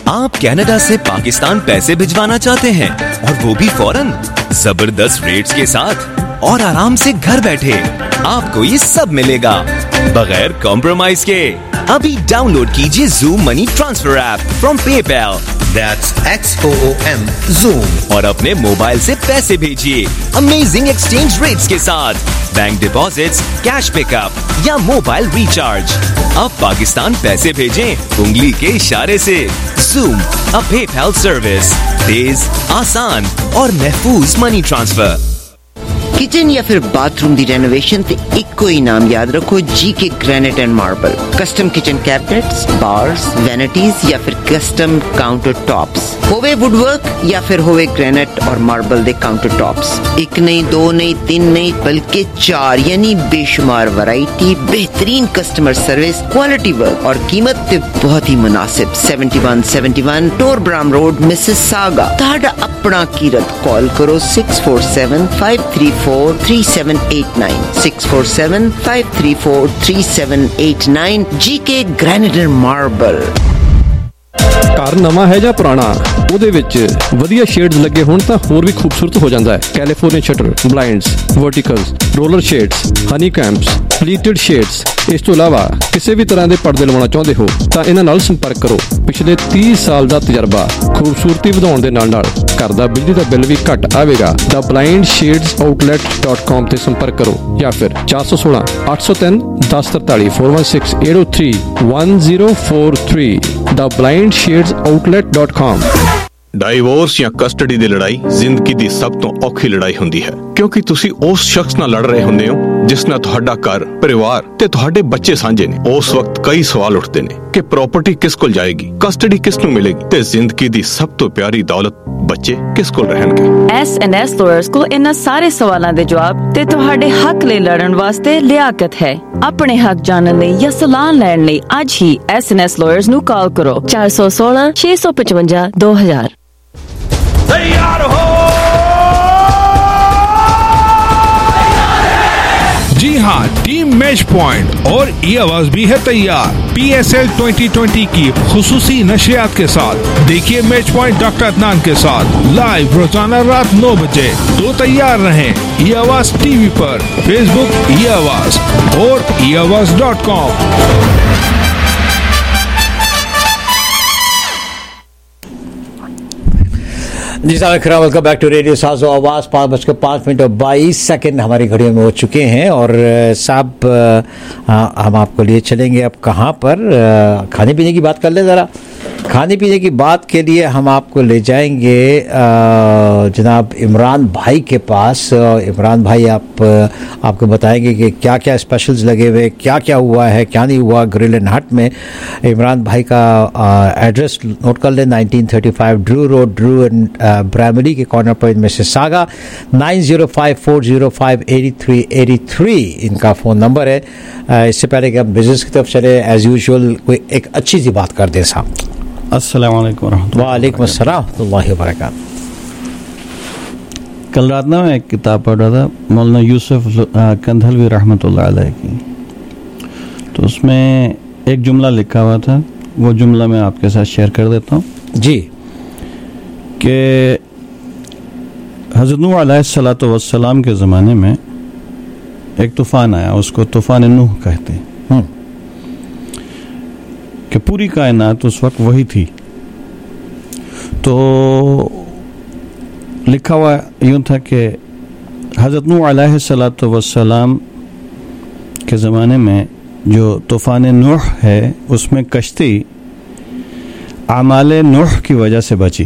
आप कनाडा से पाकिस्तान पैसे भिजवाना चाहते हैं और वो भी फौरन, जबरदस्त रेट्स के साथ और आराम से घर बैठे आपको ये सब मिलेगा बगैर कॉम्प्रोमाइज के। अभी डाउनलोड कीजिए Zoom money transfer app from PayPal, That's XOOM Zoom, और अपने मोबाइल से पैसे भेजिए अमेजिंग एक्सचेंज रेट्स के साथ, बैंक डिपॉजिट्स, कैश पिकअप या मोबाइल रिचार्ज। अब पाकिस्तान पैसे भेजें उंगली के इशारे से। Zoom, a PayPal सर्विस, तेज, आसान और महफूज मनी ट्रांसफर। किचन या फिर बाथरूम दी रेनोवेशन ते इक्को ही नाम याद रखो, GK granite and marble. Custom kitchen cabinets, bars, vanities या फिर कस्टम काउंटर टॉप्स, होवे वुडवर्क या फिर होवे ग्रेनाइट और मार्बल दे काउंटर टॉप्स। एक नहीं, दो नहीं, तीन नहीं, बल्कि 4 यानी बेशुमार वैरायटी, बेहतरीन कस्टमर सर्विस, क्वालिटी वर्क और कीमत ते बहुत ही मुनासिब। 7171 टोरब्राम रोड, मिसिसागा। ताड़ा अपना कीरत कॉल करो 647-534-3789 647-534-3789। GK granite and marble. ਘਰ ਨਵਾਂ ਹੈ ਜਾਂ ਪੁਰਾਣਾ, ਉਹਦੇ ਵਿੱਚ ਵਧੀਆ ਸ਼ੇਡਸ ਲੱਗੇ ਹੋਣ ਤਾਂ ਹੋਰ ਵੀ ਖੂਬਸੂਰਤ ਹੋ ਜਾਂਦਾ ਹੈ। California shutter, blinds, verticals, roller shades, ਹਨੀ ਕੈਂਪਸ, ਪਲੀਟਡ ਸ਼ੇਡਸ। ਇਸ ਤੋਂ ਇਲਾਵਾ ਕਿਸੇ ਵੀ ਤਰ੍ਹਾਂ ਦੇ ਪਰਦੇ ਲਵਾਉਣਾ ਚਾਹੁੰਦੇ ਹੋ ਤਾਂ ਇਹਨਾਂ ਨਾਲ ਸੰਪਰਕ ਕਰੋ। ਪਿਛਲੇ 30 ਸਾਲ ਦਾ ਤਜਰਬਾ, ਖੂਬਸੂਰਤੀ ਵਧਾਉਣ ਦੇ ਨਾਲ ਘਰ ਦਾ ਬਿਜਲੀ ਦਾ ਬਿੱਲ ਵੀ ਘੱਟ ਆਵੇਗਾ। ਦਾ blindshadesOutlet.com ਤੇ ਸੰਪਰਕ ਕਰੋ ਜਾਂ ਫਿਰ 416 803 1043 416 803 1043 ਦਾ blindshadesOutlet.com। ਡਾਈਵੋਰਸ ਜਾਂ ਕਸਟਡੀ ਦੀ ਲੜਾਈ ਜ਼ਿੰਦਗੀ ਦੀ ਸਭ ਤੋਂ ਔਖੀ ਲੜਾਈ ਹੁੰਦੀ ਹੈ, ਕਿਉਂਕਿ ਤੁਸੀਂ ਉਸ ਸ਼ਖਸ ਨਾਲ ਲੜ ਰਹੇ ਹੁੰਦੇ ਹੋ ਜਿਸ ਨਾਲ ਤੁਹਾਡਾ ਘਰ, ਪਰਿਵਾਰ ਤੇ ਤੁਹਾਡੇ ਬੱਚੇ ਸਾਂਝੇ ਨੇ। ਉਸ ਵਕਤ ਕਈ ਸਵਾਲ ਉੱਠਦੇ ਨੇ ਕਿ ਪ੍ਰਾਪਰਟੀ ਕਿਸ ਕੋਲ ਜਾਏਗੀ, ਕਸਟਡੀ ਕਿਸ ਨੂੰ ਮਿਲੇਗੀ ਤੇ ਜ਼ਿੰਦਗੀ ਦੀ ਸਭ ਤੋਂ ਪਿਆਰੀ ਦੌਲਤ ਬੱਚੇ ਕਿਸ ਕੋਲ ਰਹਿਣਗੇ। S&S ਲਾਇਰਸ ਕੋਲ ਇਹਨਾਂ ਸਾਰੇ ਸਵਾਲਾਂ ਦੇ ਜਵਾਬ ਤੇ ਤੁਹਾਡੇ ਹੱਕ ਲਈ ਲੜਨ ਵਾਸਤੇ ਲਿਆਕਤ ਹੈ। ਆਪਣੇ ਹੱਕ ਜਾਣਨ ਲਈ ਜਾਂ ਸਲਾਹ ਲੈਣ ਲਈ ਅੱਜ ਹੀ S&S ਲਾਇਰਸ ਨੂੰ ਕਾਲ ਕਰੋ 416 655 2000। तैयार हो? जी हाँ, टीम मैच पॉइंट और ये आवाज भी है तैयार PSL 2020 की खुसूसी नशरियात के साथ। देखिए मैच पॉइंट डॉक्टर अदनान के साथ लाइव रोजाना रात 9 बजे। तो तैयार रहें ये आवाज टीवी पर, फेसबुक ये आवाज और yeawaaz.com। जी साहब, welcome back to radio Saazo आवाज़। 5:05 हमारी घड़ियों में हो चुके हैं और साहब हम आपको लिए चलेंगे अब कहाँ पर। खाने पीने की बात कर ले ज़रा। खाने पीने की बात के लिए हम आपको ले जाएंगे जनाब इमरान भाई के पास। इमरान भाई आपको बताएंगे कि क्या क्या स्पेशल्स लगे हुए, क्या क्या हुआ है, क्या नहीं हुआ ग्रिल एंड हट में। इमरान भाई का एड्रेस नोट कर लें, 1935 Drew road, Drew and Bramley के कॉर्नर पॉइंट में से सागा। 9054058383 इनका फ़ोन नंबर है। इससे पहले कि हम बिजनेस की तरफ चले, एज़ यूजुअल कोई एक अच्छी सी बात कर दें साहब। अस्सलाम वालेकुम। वालेकुम अस्सलाम वरहमतुल्लाहि वबरकातुहू। कल रात ना मैं एक किताब पढ़ रहा था मौलाना यूसुफ कंधलवी रहमतुल्लाह अलैह की, तो उसमें एक जुमला लिखा हुआ था, वो जुमला मैं आपके साथ शेयर कर देता हूँ जी। कि हज़रत नूह अलैहिस्सलातु वस्सलाम के ज़माने में एक तूफ़ान आया, उसको तूफ़ान नूह कहते हैं, कि पूरी कायनात उस वक्त वही थी। तो लिखा हुआ यूँ था कि हज़रत नूह अलैहिस्सलातु वस्सलाम के ज़माने में जो तूफ़ान नूह है उसमें कश्ती आमाले नूह की वजह से बची।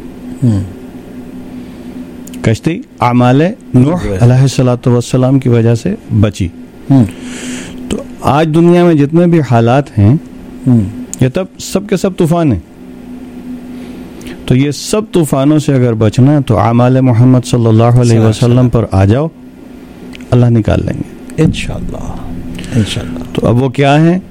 कश्ती आमाले नूह अलैहिस्सलातु वस्सलाम की वजह से बची। तो आज दुनिया में जितने भी हालात हैं ये तब सब के सब तूफान हैं। तो ये सब तूफानों से अगर बचना है तो आमाले मोहम्मद सल्लल्लाहु अलैहि वसल्लम पर आ जाओ, अल्लाह निकाल लेंगे इंशाअल्लाह इंशाअल्लाह। तो अब वो क्या है,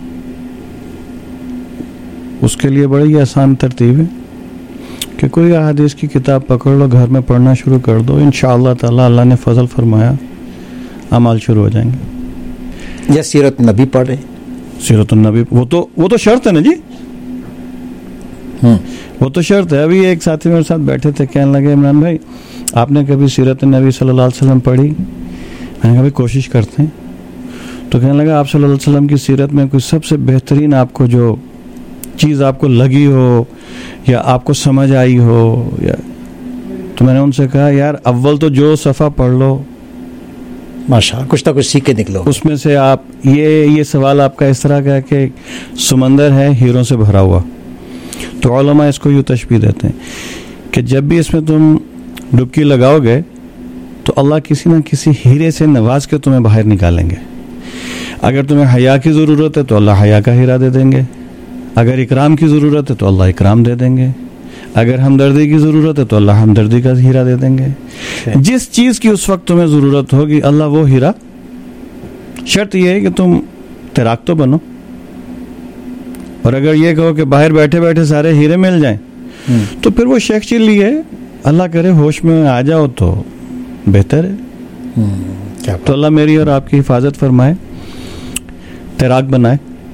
उसके लिए बड़ी आसान तरतीब है कि कोई हदीस की किताब पकड़ लो, घर में पढ़ना शुरू कर दो, इंशाअल्लाह ताला अल्लाह ने फजल फरमाया अमाल शुरू हो जाएंगे। या सीरत नबी पढ़े, सीरत नबी वो तो शर्त है ना जी। वो तो शर्त है। अभी एक साथी मेरे साथ बैठे थे, कहने लगे इमरान भाई आपने कभी सीरत नबी सल्लल्लाहु अलैहि वसल्लम पढ़ी? मैंने कहा भाई कोशिश करते हैं। तो कहने लगा आप सल्लल्लाहु अलैहि वसल्लम की सीरत में कोई सबसे बेहतरीन आपको जो चीज़ आपको लगी हो या आपको समझ आई हो या, तो मैंने उनसे कहा यार अव्वल तो जो सफ़ा पढ़ लो माशा कुछ ना कुछ सीख के निकलो उसमें से। आप ये सवाल आपका इस तरह का है कि समंदर है हीरों से भरा हुआ, तो उलमा इसको यूँ तशबीह देते हैं कि जब भी इसमें तुम डुबकी लगाओगे तो अल्लाह किसी न किसी हीरे से नवाज के तुम्हें बाहर निकालेंगे। अगर तुम्हें हया की ज़रूरत है तो अल्लाह हया का हीरा दे देंगे, अगर इकराम की ज़रूरत है तो अल्लाह इकराम दे देंगे, अगर हमदर्दी की ज़रूरत है तो अल्लाह हमदर्दी का हीरा दे देंगे। जिस चीज़ की उस वक्त तुम्हें ज़रूरत होगी अल्लाह वो हीरा। शर्त यह है कि तुम तैराक तो बनो, और अगर ये कहो कि बाहर बैठे बैठे सारे हीरे मिल जाएं तो फिर वो शेख चिल्ली है। अल्लाह करे होश में आ जाओ तो बेहतर है। तो अल्लाह मेरी और आपकी हिफाजत फरमाए, तैराक बनाए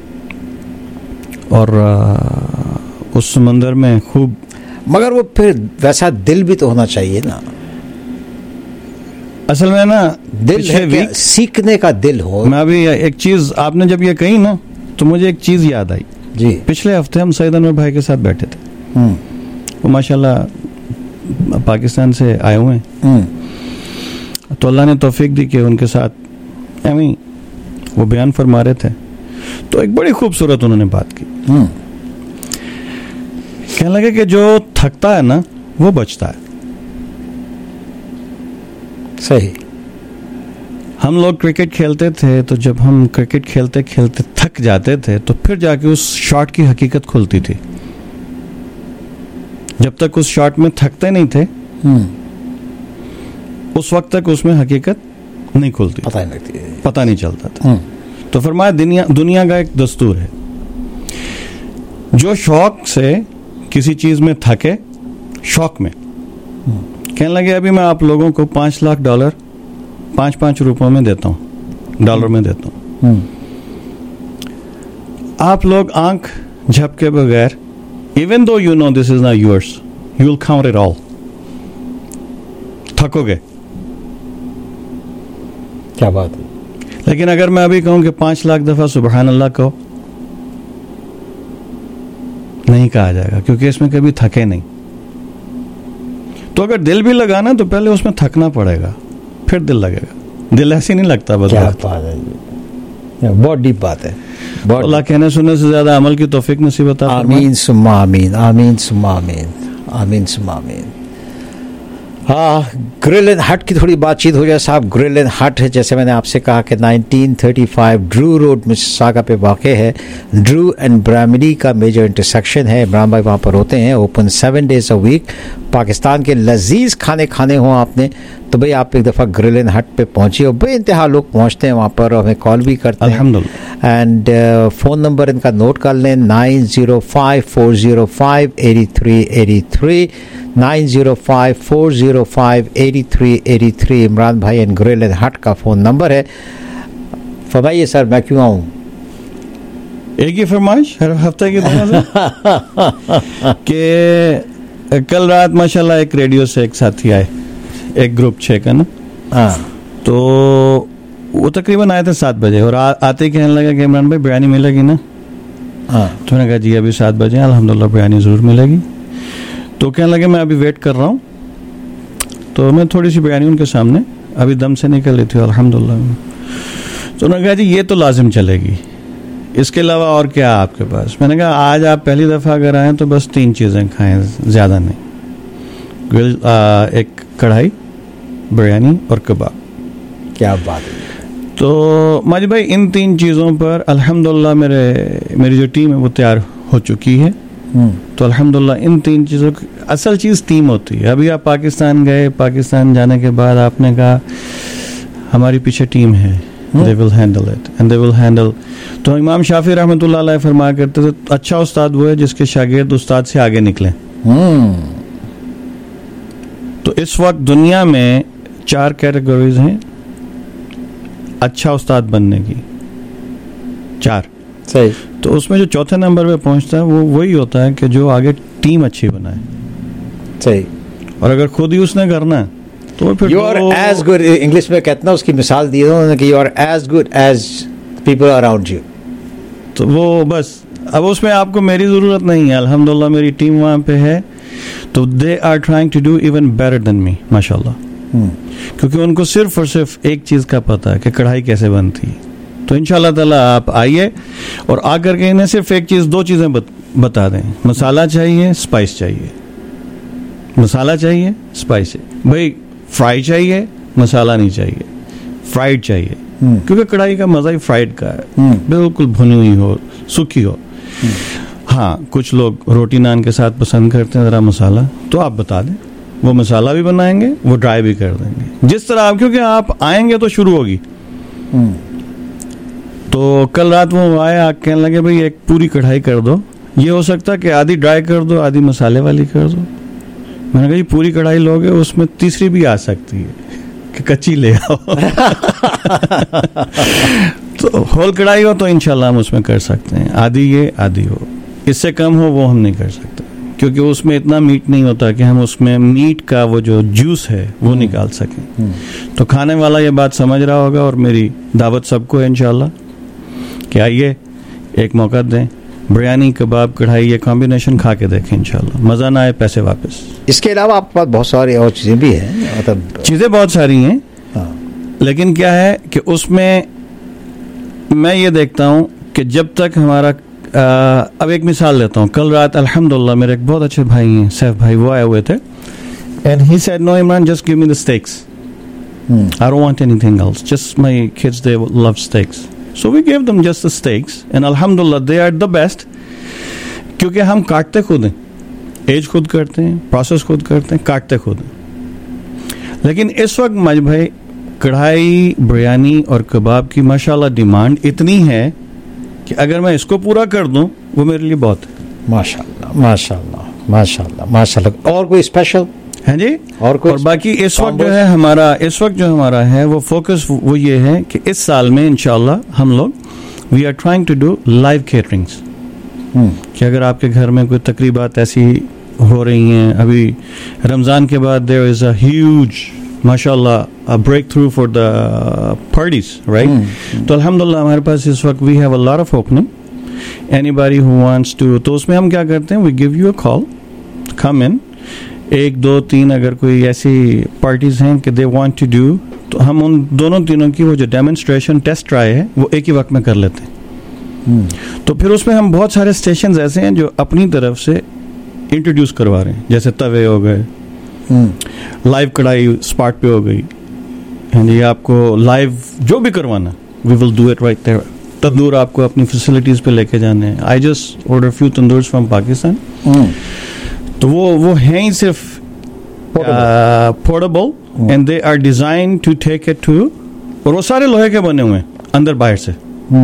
और उस समंदर में खूब। मगर वो फिर वैसा दिल भी तो होना चाहिए ना। असल में ना दिल है क्या? सीखने का दिल हो। मैं अभी एक चीज़ आपने जब ये कही ना तो मुझे एक चीज़ याद आई जी। पिछले हफ्ते हम सईद अनवर भाई के साथ बैठे थे। वो माशाल्लाह पाकिस्तान से आए हुए हैं, तो अल्लाह ने तौफीक दी कि उनके साथ एवं वो बयान फरमा रहे थे, तो एक बड़ी खूबसूरत उन्होंने बात की। कहने लगे कि जो थकता है ना वो बचता है। सही। हम लोग क्रिकेट खेलते थे तो जब हम क्रिकेट खेलते खेलते थक जाते थे तो फिर जाके उस शॉट की हकीकत खुलती थी। जब तक उस शॉट में थकते नहीं थे उस वक्त तक उसमें हकीकत नहीं खुलती, पता नहीं चलता था। तो फरमाया दुनिया का एक दस्तूर है, जो शौक से किसी चीज में थके, शौक में, कहने लगे अभी मैं आप लोगों को $5 लाख $5 रुपयों में देता हूं, डॉलर में देता हूं। आप लोग आंख झपके बगैर, even though you know this is not yours, you will count it all, थकोगे। क्या बात है। लेकिन अगर मैं अभी कहूं कि 5 लाख दफा सुबहान अल्लाह कहो, नहीं कहा जाएगा क्योंकि इसमें कभी थके नहीं। तो अगर दिल भी लगाना तो पहले उसमें थकना पड़ेगा, फिर दिल लगेगा। दिल ऐसे नहीं लगता बस। क्या बात है, बहुत डीप बात है। अल्लाह कहने सुनने से ज्यादा अमल की तौफीक नसीब अता फरमाए। आमीन सुम्मा आमीन, आमीन सुम्मा आमीन, आमीन सुम्मा आमीन। हाँ, ग्रिल एंड हट की थोड़ी बातचीत हो जाए साहब। ग्रिल एंड हट है, जैसे मैंने आपसे कहा कि 1935 ड्रू रोड मिसिसागा पे वाक़ है। ड्रू एंड ब्रामली का मेजर इंटरसेक्शन है। इमरान भाई वहाँ पर होते हैं, open 7 days a week। Pakistan के लजीज खाने हों आपने तो भाई आप एक दफ़ा ग्रिल एंड हट पे पहुँचिए। और बे इंतहा लोग पहुँचते हैं वहाँ पर, हमें कॉल भी करते हैं अल्हम्दुलिल्लाह। एंड फ़ोन नंबर इनका नोट कर लें, 9054058383, 9054058383। इमरान भाई एंड ग्रिल एंड हट का फ़ोन नंबर है। फरमाइए सर, मैं क्यों आऊँ? एक ही फरमाइश हर हफ्ते की तरह कि कल रात माशाल्लाह एक रेडियो से एक साथी आए, एक ग्रुप 6 का ना, तो वो तकरीबन आए थे 7 बजे और आते ही कहने लगा कि इमरान भाई बिरयानी मिलेगी ना? तो मैंने कहा जी अभी 7 बजे अल्हम्दुलिल्लाह बिरयानी ज़रूर मिलेगी। तो कहने लगे मैं अभी वेट कर रहा हूँ। तो मैं थोड़ी सी बिरयानी उनके सामने अभी दम से निकल रही थी अल्हम्दुलिल्लाह। तो उन्होंने कहा जी ये तो लाजिम चलेगी, इसके अलावा और क्या है आपके पास? मैंने कहा आज आप पहली दफ़ा अगर आएँ तो बस 3 चीज़ें खाएँ, ज़्यादा नहीं। ग्रिल, एक कढ़ाई, बिरयानी और कबाब। क्या बात है। तो माजिद भाई इन 3 चीज़ों पर अल्हम्दुलिल्लाह मेरी जो टीम है वो तैयार हो चुकी है। तो अल्हम्दुलिल्लाह इन 3 चीज़ों की असल चीज़ टीम होती है। अभी आप पाकिस्तान गए, पाकिस्तान जाने के बाद आपने कहा हमारी पीछे टीम है, they will handle it and they will handle। तो इमाम शाफी रहमतुल्लाह अलैह फरमाया करते थे अच्छा उस्ताद वो है जिसके शागिर्द उस्ताद से आगे निकले। तो इस वक्त दुनिया में 4 कैटेगरीज हैं अच्छा उस्ताद बनने की, 4। सही। तो उसमें जो चौथे नंबर पे पहुंचता है वो वही होता है कि जो आगे टीम अच्छी बनाए। सही। और अगर खुद ही उसने करना है तो फिर you are as good, English में कहते ना, उसकी मिसाल दी उन्होंने कि you are as good as people around you. तो वो बस अब उसमें आपको मेरी ज़रूरत नहीं है, अल्हम्दुलिल्लाह मेरी टीम वहाँ पे है, तो they are trying to do even better than me माशाल्लाह। क्योंकि उनको सिर्फ और सिर्फ एक चीज़ का पता है कि कढ़ाई कैसे बनती है। तो इंशाल्लाह ताला आप आइए और आकर के इन्हें सिर्फ एक चीज़, दो चीज़ें बता दें, मसाला चाहिए, स्पाइस चाहिए। मसाला चाहिए, स्पाइस चाहिए। भाई फ्राई चाहिए, मसाला नहीं चाहिए, फ्राइड चाहिए। क्योंकि कढ़ाई का मज़ा ही फ्राइड का है, बिल्कुल भुनी हुई हो, सूखी हो। हाँ, कुछ लोग रोटी नान के साथ पसंद करते हैं ज़रा मसाला, तो आप बता दें, वो मसाला भी बनाएंगे, वो ड्राई भी कर देंगे जिस तरह आप, क्योंकि आप आएंगे तो शुरू होगी। तो कल रात वो आए, आप कहने लगे भाई एक पूरी कढ़ाई कर दो। ये हो सकता है कि आधी ड्राई कर दो, आधी मसाले वाली कर दो। मैंने कहा पूरी कढ़ाई लोगे, उसमें तीसरी भी आ सकती है कि कच्ची ले आओ। तो होल कढ़ाई हो तो इंशाल्लाह हम उसमें कर सकते हैं, आधी ये आधी हो, इससे कम हो वो हम नहीं कर सकते, क्योंकि उसमें इतना मीट नहीं होता कि हम उसमें मीट का वो जो जूस है वो निकाल सकें। तो खाने वाला ये बात समझ रहा होगा, और मेरी दावत सबको है इंशाल्लाह कि आइए एक मौका दें, बिरयानी कबाब कढ़ाई ये कॉम्बिनेशन खा के देखें, इंशाल्लाह मज़ा ना आए पैसे वापस। इसके अलावा आपके पास बहुत सारी और चीज़ें भी हैं, मतलब चीज़ें बहुत सारी हैं। लेकिन क्या है कि उसमें मैं ये देखता हूँ कि जब तक हमारा अब एक मिसाल लेता हूँ, कल रात अल्हम्दुलिल्लाह मेरे एक बहुत अच्छे भाई हैं, सैफ भाई, वो आए हुए थे, and he said no Imran, just give me the steaks, I don't want anything else, just my kids they love steaks, so we give them just the steaks, and अल्हम्दुलिल्लाह दे आर द बेस्ट, क्योंकि हम काटते खुद हैं, as खुद करते हैं, process खुद करते हैं, काटते खुद हैं। लेकिन इस वक्त मज भाई कढ़ाई, बिरयानी और कबाब की माशाल्लाह डिमांड इतनी है कि अगर मैं इसको पूरा कर दूं वो मेरे लिए बहुत है। माशाल्लाह माशाल्लाह माशाल्लाह माशाल्लाह। और कोई स्पेशल है जी? और बाकी इस वक्त जो है हमारा, इस वक्त जो हमारा है वो फोकस वो ये है कि इस साल में इंशाल्लाह हम लोग we are trying to do live caterings, कि अगर आपके घर में कोई तकरीबात ऐसी हो रही हैं, अभी रमज़ान के बाद देयर इज़ अ ह्यूज माशाल्लाह a breakthrough for the parties, right? तो अल्हम्दुलिल्लाह हमारे पास इस वक्त we have a lot of opening. Anybody who wants to, तो उसमें हम क्या करते हैं, we give you a call, come in, 1, 2, 3 अगर कोई ऐसी parties हैं कि they want to do, तो हम उन दोनों तीनों की वो जो demonstration test try है वो एक ही वक्त में कर लेते हैं। तो फिर उसमें हम बहुत सारे स्टेशन ऐसे हैं जो अपनी तरफ से इंट्रोड्यूस करवा रहे हैं, जैसे तवे हो गए, लाइव कढ़ाई स्पॉट पे हो गई, ये आपको लाइव जो भी करवाना we will do it right there. Tandoor आपको अपनी फैसिलिटीज पे लेके जाने हैं, I just order few tandoors from Pakistan, तो वो हैं ही सिर्फ portable, and they are design to take it to, और वो सारे लोहे के बने हुए हैं अंदर बाहर से,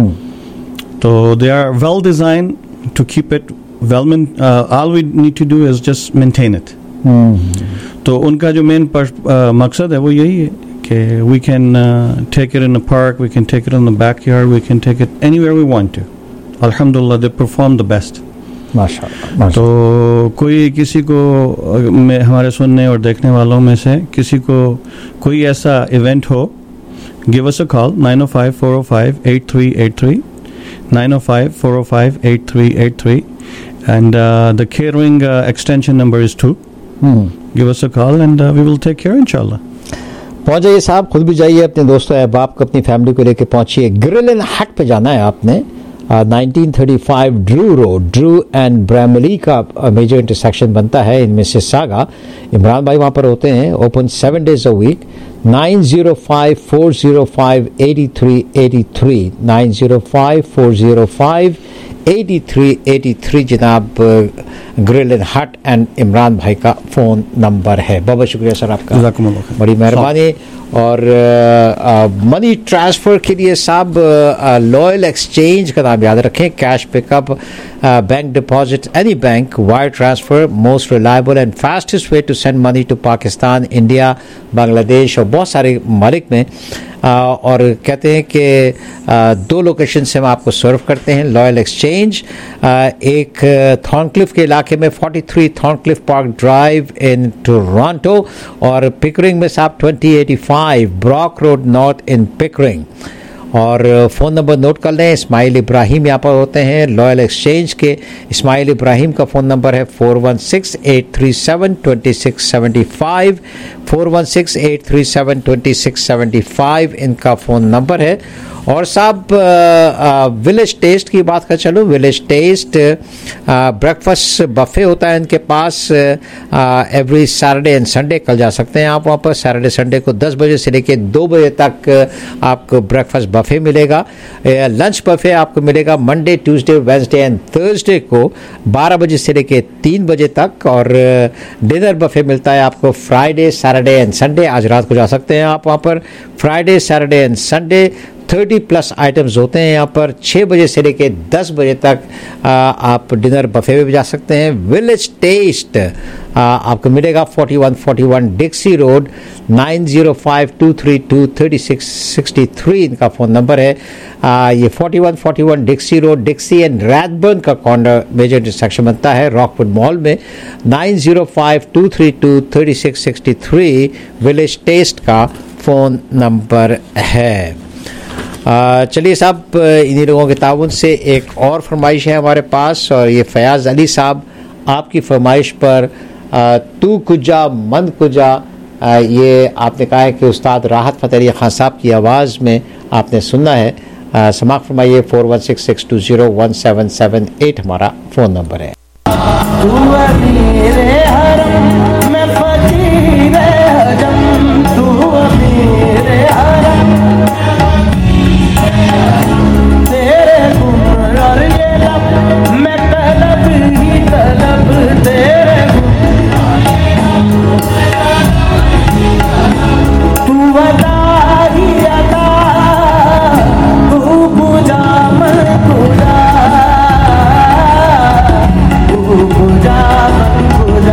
तो they are well design to keep it well, all we need to do is just maintain it. तो उनका जो मेन मकसद है वो यही है कि we can take it in a park, we can take it in the backyard, we can take it anywhere we want to. अल्हम्दुलिल्लाह दे परफॉर्म द बेस्ट माशाल्लाह। तो कोई किसी को हमारे सुनने और देखने वालों में से किसी को कोई ऐसा इवेंट हो, give us a call 905-405-8383 905-405-8383 and the catering extension number is 2. Give us a call and we will take care inshallah. पहुंच जाइए साहब, खुद भी जाइए, अपने दोस्तों अहबाब को, अपनी फैमिली को लेके पहुंचिए। ग्रिल एंड हट पे जाना है आपने, 1935 Drew road, Drew and Bramalea का मेजर इंटरसेक्शन बनता है इनमें से सागा। इमरान भाई वहाँ पर होते हैं, open 7 days a week, 905-405-8383 905-405-8383 Janab grill and hut and Imran भाई का फ़ोन नंबर है। बहुत शुक्रिया सर आपका, बड़ी मेहरबानी। और मनी ट्रांसफ़र के लिए साहब लॉयल एक्सचेंज का नाम याद रखें, cash pickup, bank deposit, any bank, wire transfer, most reliable and fastest way to send money to Pakistan, India, Bangladesh और बहुत सारे ममालिक में। और कहते हैं कि 2 लोकेशन से हम आपको सर्व करते हैं। लॉयल एक्सचेंज एक थॉर्नक्लिफ के इलाके में 43 Thorncliffe park drive in Toronto, और पिकरिंग में साहब 2085 Brock road north in Pickering. और फ़ोन नंबर नोट कर लें, इस्माइल इब्राहिम यहाँ पर होते हैं लॉयल एक्सचेंज के। इस्माइल इब्राहिम का फ़ोन नंबर है 4168372675, 4168372675 इनका फ़ोन नंबर है। और साहब विलेज टेस्ट की बात कर चलो, विलेज टेस्ट ब्रेकफास्ट बफे होता है इनके पास एवरी सैटरडे एंड संडे। कल जा सकते हैं आप वहाँ पर, सैटरडे संडे को 10 बजे से लेकर 2 बजे तक आपको ब्रेकफास्ट बफे मिलेगा। लंच बफे आपको मिलेगा Monday, Tuesday, Wednesday and Thursday को 12 बजे से लेकर 3 बजे तक। और डिनर बफे मिलता है आपको फ्राइडे, सैटरडे एंड संडे। आज रात को जा सकते हैं आप वहाँ पर, Friday, Saturday and Sunday 30+ items होते हैं यहाँ पर। 6 बजे से लेकर 10 बजे तक आप डिनर बफे में भी जा सकते हैं। विलेज टेस्ट आपको मिलेगा 4141 डिक्सी रोड, 9052323663 इनका फ़ोन नंबर है। ये 4141 डिक्सी रोड, डिक्सी एंड रैथबर्न का कॉर्नर मेजर इंटरसेक्शन बनता है रॉकवुड मॉल में। 9052323663 विलेज टेस्ट का फ़ोन नंबर है। चलिए साहब, इन्हीं लोगों के ताउन से एक और फरमाइश है हमारे पास, और ये फयाज़ अली साहब आपकी फरमाइश पर तू कुजा मन कुजा, ये आपने कहा है कि उस्ताद राहत फ़तेह अली खान साहब की आवाज़ में आपने सुनना है। समाअत फरमाइए। 4166201778 हमारा फ़ोन नंबर है। पूजा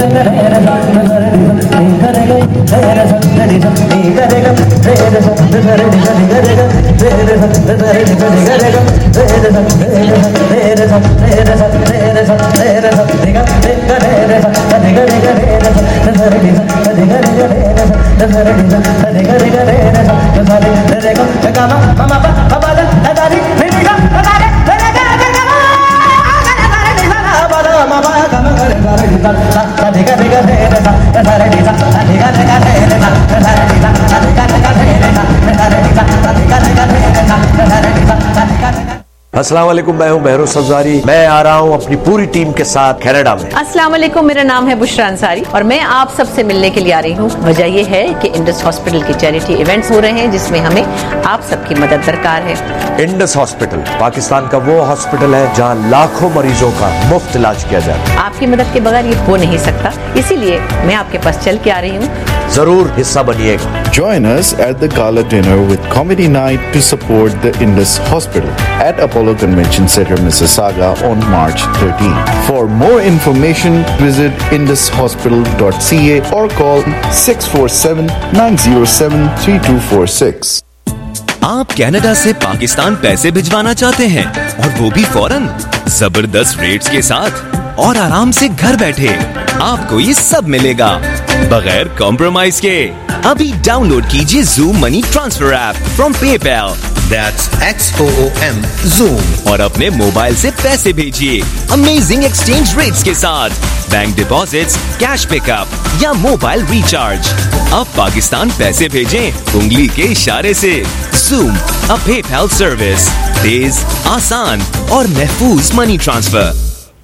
अस्सलाम वालेकुम, मैं हूं बहरोज सब्जारी। मैं आ रहा हूं अपनी पूरी टीम के साथ कनाडा में। अस्सलाम वालेकुम, मेरा नाम है बुशरा अंसारी और मैं आप सबसे मिलने के लिए आ रही हूँ। वजह यह है कि इंडस हॉस्पिटल की चैरिटी इवेंट्स हो रहे हैं जिसमें हमें आप सबकी मदद दरकार है। इंडस हॉस्पिटल पाकिस्तान का वो हॉस्पिटल है जहां लाखों मरीजों का मुफ्त इलाज किया जाता है। आपकी मदद के बगैर ये हो नहीं सकता, इसीलिए मैं आपके पास चल के आ रही हूँ। जरूर हिस्सा बनिएगा। Join us at the gala dinner with comedy night to support the Indus Hospital at Apollo Convention Center, Mississauga on March 13. For more information, visit indushospital.ca or call 647-907-3246. आप कनाडा से पाकिस्तान पैसे भिजवाना चाहते हैं और वो भी फौरन, जबरदस्त रेट्स के साथ और आराम से घर बैठे। आपको ये सब मिलेगा बगैर कॉम्प्रोमाइज के। अभी डाउनलोड कीजिए Zoom money transfer app from PayPal। That's XOOM Zoom। और अपने मोबाइल से पैसे भेजिए अमेजिंग एक्सचेंज रेट्स के साथ। बैंक डिपॉजिट्स, कैश पिकअप या मोबाइल रिचार्ज। अब पाकिस्तान पैसे भेजें उंगली के इशारे से। Zoom, a PayPal सर्विस, तेज, आसान और महफूज मनी ट्रांसफर।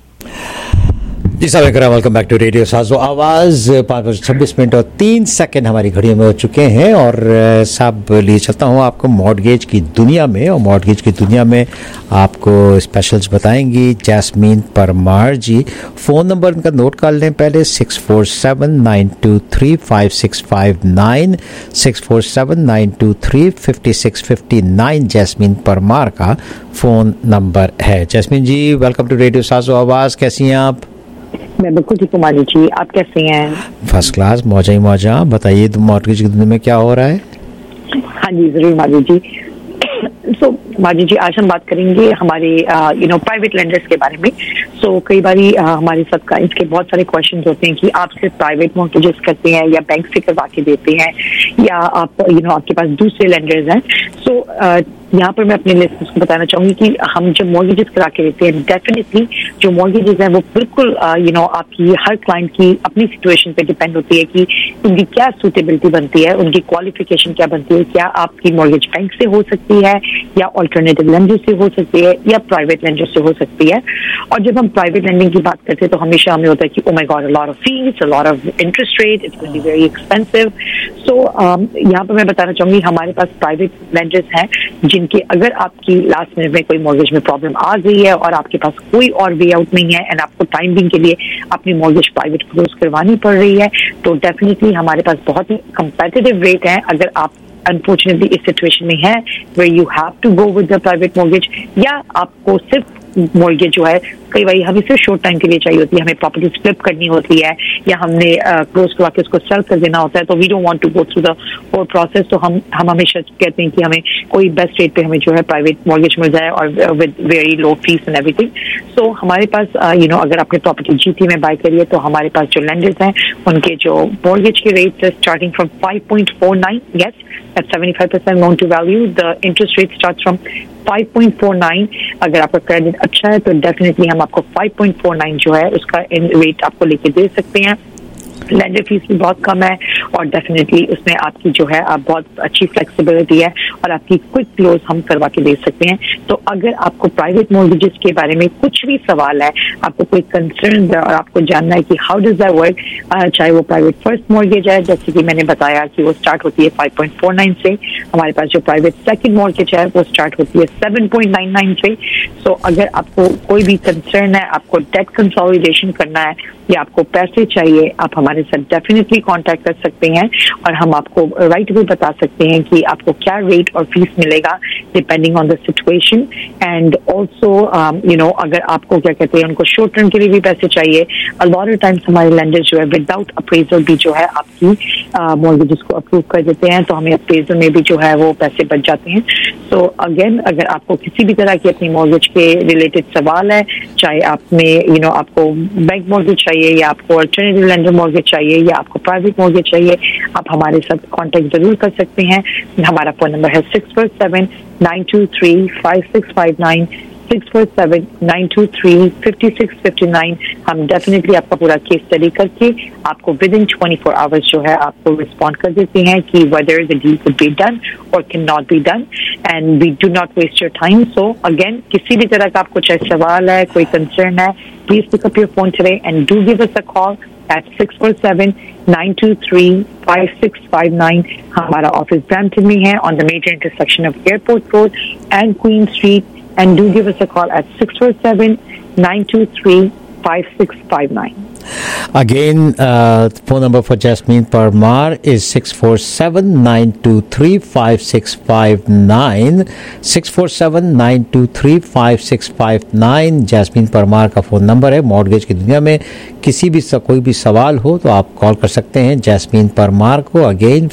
जी साहब, welcome back to radio Saazo आवाज़। 5:26 और 3 सेकंड हमारी घड़ियों में हो चुके हैं और साहब लिए चलता हूँ आपको मॉर्गेज की दुनिया में। और मॉर्गेज की दुनिया में आपको स्पेशल्स बताएंगी Jasmine Parmar ji. Phone number उनका नोट कर लें पहले, 647-923-5659, 647-923-5659 जैस्मीन परमार का फ़ोन नंबर है। Jasmine ji, welcome to radio Saazo Awaz. कैसी हैं आप? मैं बिल्कुल ठीक हूँ माजी जी, आप कैसे हैं? फर्स्ट क्लास, मौजा ही मौजा। बताइए मॉर्गेज की दुनिया में क्या हो रहा है? हाँ जी जरूर माजी जी। सो माजी जी, आज हम बात करेंगे हमारे प्राइवेट लेंडर्स के बारे में। सो कई बारी हमारे साथ क्लाइंट्स के बहुत सारे क्वेश्चंस होते हैं कि आप सिर्फ प्राइवेट मॉर्गेजेस करते हैं या बैंक से करवा के देते हैं या आप आपके पास दूसरे लेंडर्स हैं। सो यहाँ पर मैं अपने लिस्टर्स को बताना चाहूंगी कि हम जब मॉर्गेजेस करा के देते हैं, डेफिनेटली जो मॉर्गेजेस हैं वो बिल्कुल आपकी हर क्लाइंट की अपनी सिचुएशन पे डिपेंड होती है कि उनकी क्या सूटेबिलिटी बनती है, उनकी क्वालिफिकेशन क्या बनती है। क्या आपकी मॉर्गेज बैंक से हो सकती है या ऑल्टरनेटिव लेंडर से हो सकती है या प्राइवेट लेंडर से हो सकती है। और जब हम प्राइवेट लेंडिंग की बात करते हैं तो हमेशा हमें होता है कि oh my god, a lot of fees, a lot of interest rate, it's going to be very expensive. So यहाँ पर मैं बताना चाहूंगी हमारे पास प्राइवेट लेंडर्स हैं जिनकी अगर आपकी लास्ट मिनट में कोई मॉर्गेज में प्रॉब्लम आ गई है और आपके पास कोई और वे आउट नहीं है एंड आपको टाइम बिंग के लिए अपनी मॉर्गेज प्राइवेट क्लोज करवानी पड़ रही है, तो डेफिनेटली हमारे पास बहुत ही कंपेटिटिव रेट है। अगर आप अनफॉर्चुनेटली इस सिचुएशन में है where you have to go with the private mortgage, या आपको सिर्फ मॉर्गेज जो है कई बार हमें सिर्फ शॉर्ट टाइम के लिए चाहिए होती है, हमें प्रॉपर्टी फ्लिप करनी होती है या हमने क्लोज करवा के उसको सेल कर देना होता है, तो we don't want to go through the whole process. तो हम हमेशा कहते हैं कि हमें कोई बेस्ट रेट पे हमें जो है प्राइवेट मॉर्गेज मिल जाए और with very low fees and everything. So हमारे पास अगर आपने प्रॉपर्टी जीटी में बाय करी है तो हमारे पास जो लेंडर्स हैं उनके जो मॉर्गेज के rate starting from 5.49, yes, that's 75% loan to value. The interest rate starts from 5.49। अगर आपका क्रेडिट अच्छा है तो डेफिनेटली हम आपको 5.49 जो है उसका रेट आपको लेके दे सकते हैं। लेंडर फीस भी बहुत कम है और डेफिनेटली उसमें आपकी जो है आप बहुत अच्छी फ्लेक्सिबिलिटी है और आपकी क्विक क्लोज हम करवा के दे सकते हैं। तो अगर आपको प्राइवेट मॉर्गेजेस के बारे में कुछ भी सवाल है, आपको कोई कंसर्न है और आपको जानना है कि हाउ डज दैट वर्क, चाहे वो प्राइवेट फर्स्ट मॉर्गेज है जैसे कि मैंने बताया कि वो स्टार्ट होती है 5.49 से, हमारे पास जो प्राइवेट सेकंड मॉर्गेज है वो स्टार्ट होती है 7.99 से। सो अगर आपको कोई भी कंसर्न है, आपको डेट कंसोलिडेशन करना है या आपको पैसे चाहिए, आप हमारे साथ डेफिनेटली कांटेक्ट कर सकते सकते हैं और हम आपको राइट वे बता सकते हैं कि आपको क्या रेट और फीस मिलेगा depending on the situation. And also अगर आपको क्या कहते हैं उनको शॉर्ट टर्म के लिए भी पैसे चाहिए, अ लॉट ऑफ टाइम्स हमारे लेंडर्स जो है विदाउट अप्रेजल भी जो है आपकी मॉर्गेजेस को अप्रूव कर देते हैं, तो हमें अप्रेजल में भी जो है वो पैसे बच जाते हैं। सो अगेन, अगर आपको किसी भी तरह की अपनी मॉर्गेज के रिलेटेड सवाल है, चाहे आपने आपको बैंक मॉर्गेज चाहिए या आपको अल्टरनेटिव लेंडर मॉर्गेज चाहिए या आपको प्राइवेट मॉर्गेज चाहिए, आप हमारे साथ कांटेक्ट जरूर कर सकते हैं। हमारा फोन नंबर है 647-923-5659, 647-923-5659। हम डेफिनेटली आपका पूरा केस स्टडी करके आपको विद इन 24 आवर्स जो है आपको रिस्पॉन्ड कर देते हैं कि whether the deal could be done और can not be done, and we do not waste your time. So again, किसी भी तरह का आपको चाहे सवाल है, कोई कंसर्न है, please pick up your phone today and do give us a call at 647-923-5659. हमारा ऑफिस ब्रैम्पटन में है on the major intersection of Airport Road and Queen Street, and do give us a call at 647-923-5659. Again, phone number for Jasmine Parmar is 647-923-5659. 647-923-5659 Jasmine Parmar का phone number है। Mortgage की दुनिया में किसी भी कोई भी सवाल हो तो आप कॉल कर सकते हैं जैस्मीन परमार को। अगेन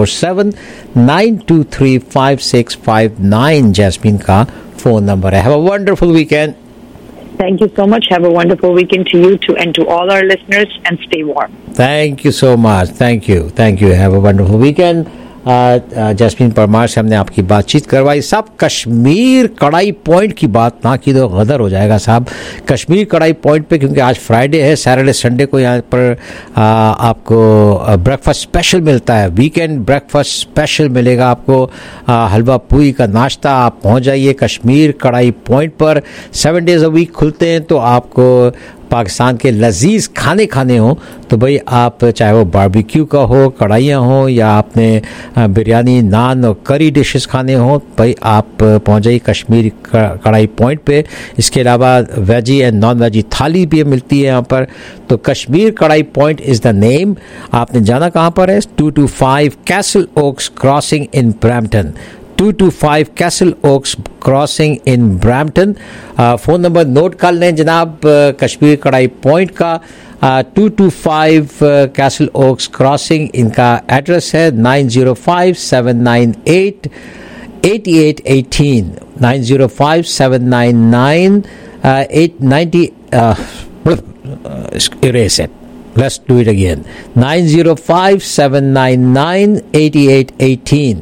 647-923-5659 जैस्मीन का फ़ोन नंबर है। Have a wonderful weekend. Thank you so much. Have a wonderful weekend to you too, and to all our listeners, and stay warm. Thank you so much. Thank you. Have a wonderful weekend. Jasmine Parmar से हमने आपकी बातचीत करवाई। साहब, Kashmir Kadhai point की बात ना की तो गदर हो जाएगा साहब। कश्मीर कढ़ाई पॉइंट पे, क्योंकि आज फ्राइडे है, सैटरडे संडे को यहाँ पर आपको ब्रेकफास्ट स्पेशल मिलता है। वीकेंड ब्रेकफास्ट स्पेशल मिलेगा आपको। हलवा पूरी का नाश्ता। आप पहुँच जाइए कश्मीर कढ़ाई पॉइंट पर। 7 days a week खुलते हैं, तो आपको पाकिस्तान के लजीज खाने हो तो भाई आप, चाहे वो बारबेक्यू का हो, कढ़ाइयाँ हो, या आपने बिरयानी, नान और करी डिशेस खाने हो, भाई आप पहुँच जाइए कश्मीर कढ़ाई पॉइंट पे। इसके अलावा वेजी एंड नॉन वेजी थाली भी मिलती है यहाँ पर। तो Kashmir Kadhai point is the name. आपने जाना कहाँ पर है? 225 Castle Oaks crossing in Brampton. 225 Castle Oaks crossing in Brampton. Phone number note कर लें जनाब कश्मीर कढ़ाई पॉइंट का। 225 कैसल ओक्स क्रॉसिंग, इनका एड्रेस है 905-798-8818। 905-799-890 erase it. Let's do it again. 905-799-8818.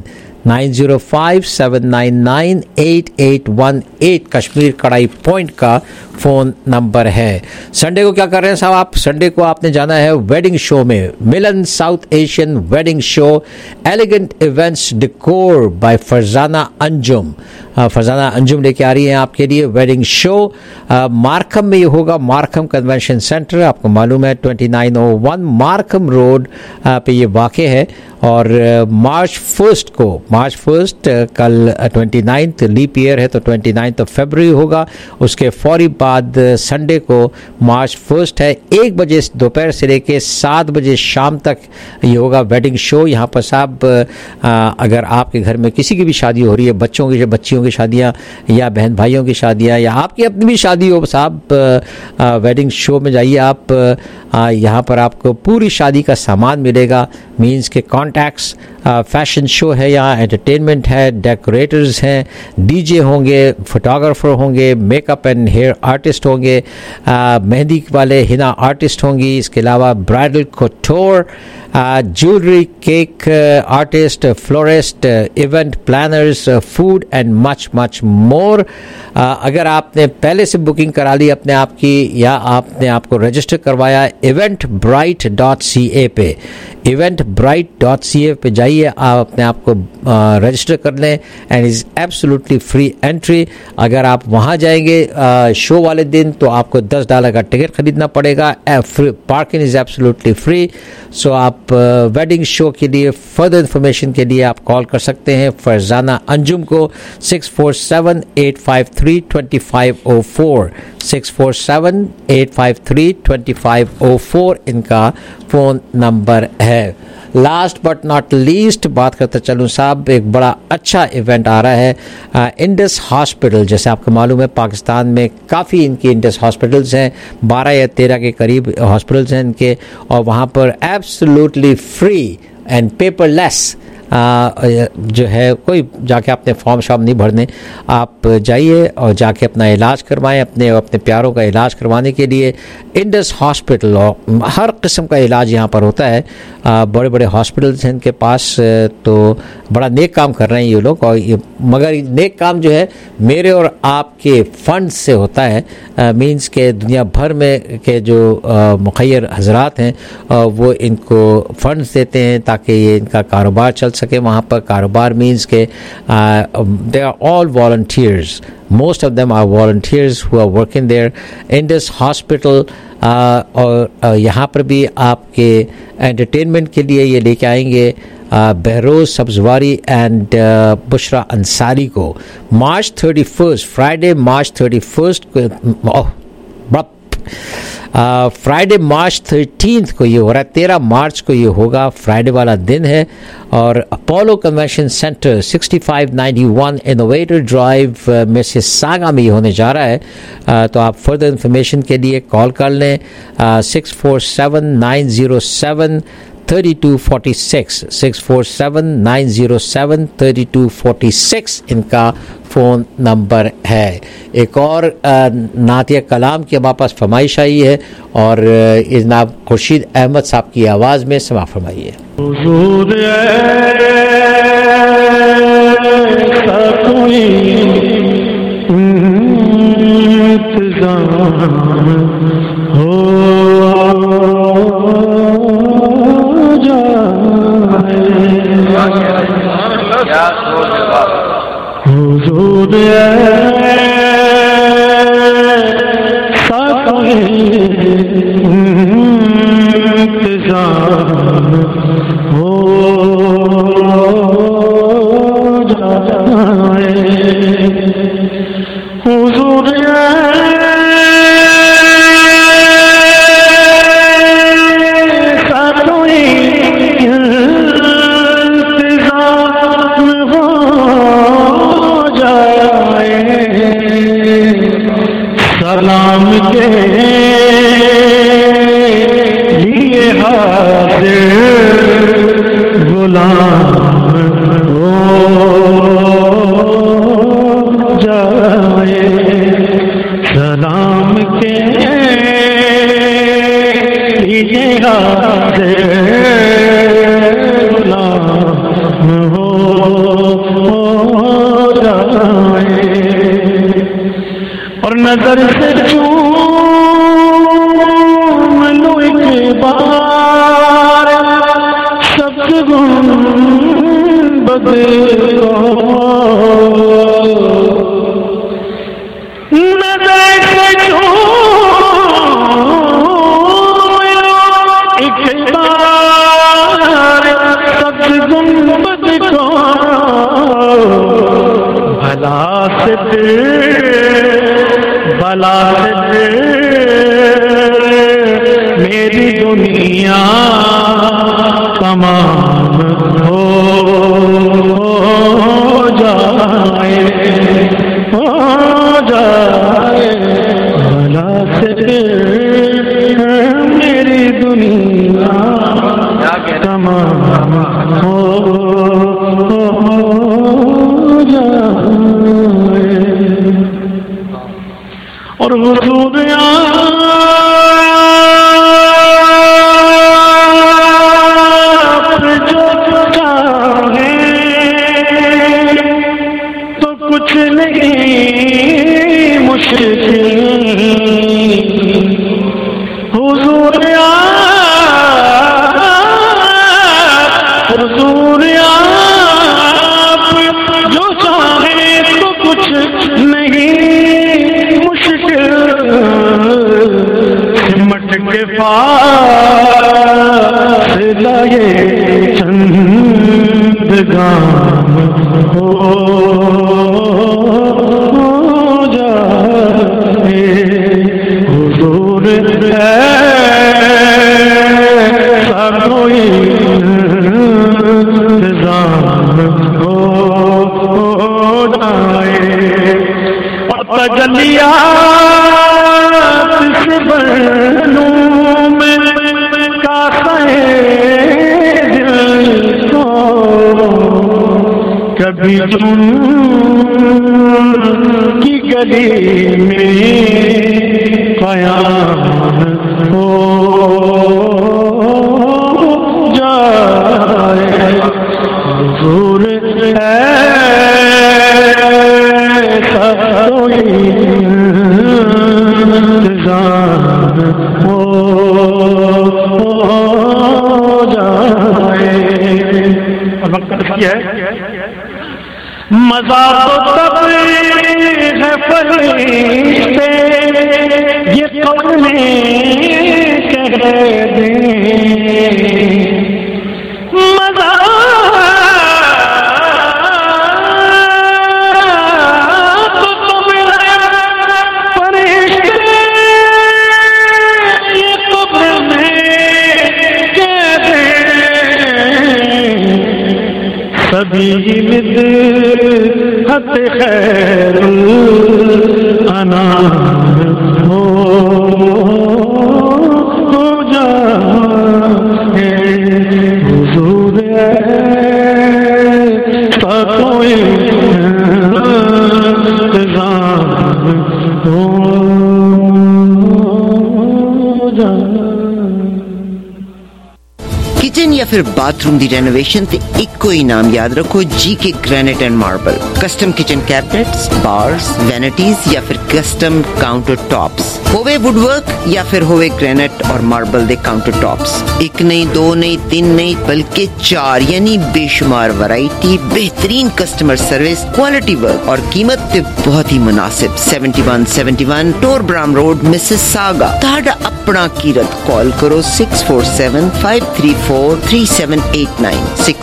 905-799-8818 Kashmir Kadhai point का फ़ोन नंबर है। संडे को क्या कर रहे हैं साहब आप? संडे को आपने जाना है वेडिंग शो में। Milan South Asian wedding show, elegant events decor by Farzana Anjum. Farzana Anjum लेके आ रही हैं आपके लिए वेडिंग शो। मार्कम में ये होगा, मार्कम कन्वेंशन सेंटर। आपको मालूम है 2901 मार्कम रोड पे ये वाक़े है। और मार्च 1 कल 29 लीप ईयर है, तो 29 फरवरी होगा। उसके फौरी बाद संडे को मार्च 1 है। 1 बजे दोपहर से लेके 7 बजे शाम तक ये होगा वेडिंग शो। यहाँ पर साहब अगर आपके घर में किसी की भी शादी हो रही है, बच्चियों की शादियाँ या बहन भाइयों की शादियाँ, या आपकी अपनी भी शादी हो साहब, वेडिंग शो में जाइए आप। यहाँ पर आपको पूरी शादी का सामान मिलेगा। मीन्स के कॉन्टैक्ट्स, फैशन शो है, यहाँ एंटरटेनमेंट है, डेकोरेटर्स हैं, डीजे होंगे, फोटोग्राफर होंगे, मेकअप एंड हेयर आर्टिस्ट होंगे, मेहंदी वाले हिना आर्टिस्ट होंगी। इसके अलावा bridal couture, jewellery, cake artist, florist, event planners, food and much more. अगर आपने पहले से बुकिंग करा ली अपने आप की, या आपने आपको रजिस्टर करवाया eventbrite.ca पे, eventbrite.ca पे जाइए, आप अपने आप को रजिस्टर कर लें and is absolutely free entry. अगर आप वहाँ जाएंगे शो वाले दिन तो आपको $10 का टिकट खरीदना पड़ेगा। Parking is absolutely free. So आप वेडिंग शो के लिए फर्दर इन्फॉर्मेशन के लिए आप कॉल कर सकते हैं फरजाना अंजुम को 647-853-2504 647-853-2504। 604 इनका फ़ोन नंबर है। लास्ट बट नॉट लीस्ट बात करते चलूँ साहब, एक बड़ा अच्छा इवेंट आ रहा है इंडस हॉस्पिटल। जैसे आपको मालूम है पाकिस्तान में काफ़ी इनकी इंडस हॉस्पिटल्स हैं, 12 या 13 के करीब हॉस्पिटल्स हैं इनके, और वहाँ पर एब्सोल्युटली फ्री एंड पेपरलेस जो है, कोई जाके अपने फॉर्म शॉर्म नहीं भरने, आप जाइए और जाके अपना इलाज करवाएं, अपने प्यारों का इलाज करवाने के लिए इंडस हॉस्पिटल, और हर किस्म का इलाज यहाँ पर होता है। बड़े बड़े हॉस्पिटल्स हैं इनके पास, तो बड़ा नेक काम कर रहे हैं ये लोग। और ये मगर नेक काम जो है मेरे और आपके फंड से होता है, मींस के दुनिया भर में के जो मुखैर हजरात हैं वो इनको फंड्स देते हैं ताकि ये इनका कारोबार चल सके। वहाँ पर कारोबार मीन्स के they are all volunteers, most of them are volunteers who are working there Indus hospital. और यहाँ पर भी आपके एंटरटेनमेंट के लिए ये लेके आएंगे बहरोज सब्जवारी एंड बुशरा अंसारी को मार्च 31 फ्राइडे मार्च 31 को, फ्राइडे मार्च 13 को ये हो रहा है, 13 मार्च को ये होगा, फ्राइडे वाला दिन है। और Apollo convention centre 6591 Innovator drive Mississauga में ये होने जा रहा है। तो आप फर्दर इंफॉर्मेशन के लिए कॉल कर लें 647-907 3246 647-907-3246 इनका फ़ोन नंबर है। एक और नातिया कलाम की हमारे पास फरमाइश आई है और जनाब खुर्शीद अहमद साहब की आवाज़ में समा फरमाइए। हुजूर इंतज़ाम हो जाए, हुजूर सलाम के लिए हाजिर गुलाम हो जाए, सलाम के लिए हाजिर गुलाम हो जाए। और नजर से चूम लो एक बार शब्द गुंबद को, नजर से चूम लो एक बार शब्द गुंबद को, भला से भला मेरी दुनिया तमाम हो जाए, भला से मेरी दुनिया तमाम हो जाए। और हुजूर आप जो चाहे तो कुछ नहीं मुश्किल, हुजूर आप जो चाहे तो कुछ नहीं सिमट के पास लगे चंद गाम हो जाए, हुजूर है इंतजाम हो जाए और तजलियात से बनूं मैं काहे दिल को कभी तुम की गली में कयाम हो जाए हुजूर ऐसा कोई इंतजाम हो जाए। अब वक्त है मजा तो तब है फरिश्ते ये कौन कह दे मजा तो तब है फरिश्ते ये कौन कह दे सभी हत खैरुल अनाम हो जाए हुजूर ऐसा कोई इंतजाम हो जाए। किचन या फिर बाथरूम दी रेनोवेशन ते इक्को ही नाम याद रखो, GK granite and marble. Custom kitchen cabinets, bars, vanities या फिर कस्टम काउंटर टॉप्स, होवे वुडवर्क या फिर होवे ग्रेनाइट और मार्बल दे काउंटर टॉप्स। एक नहीं, दो नहीं, तीन नहीं, बल्कि 4 यानी बेशुमार वैरायटी, बेहतरीन कस्टमर सर्विस, क्वालिटी वर्क और कीमत ते बहुत ही मुनासिब। 7171 टोरब्राम रोड, मिसिसागा। ताड़ा अपना कीरत कॉल करो 647-534-3789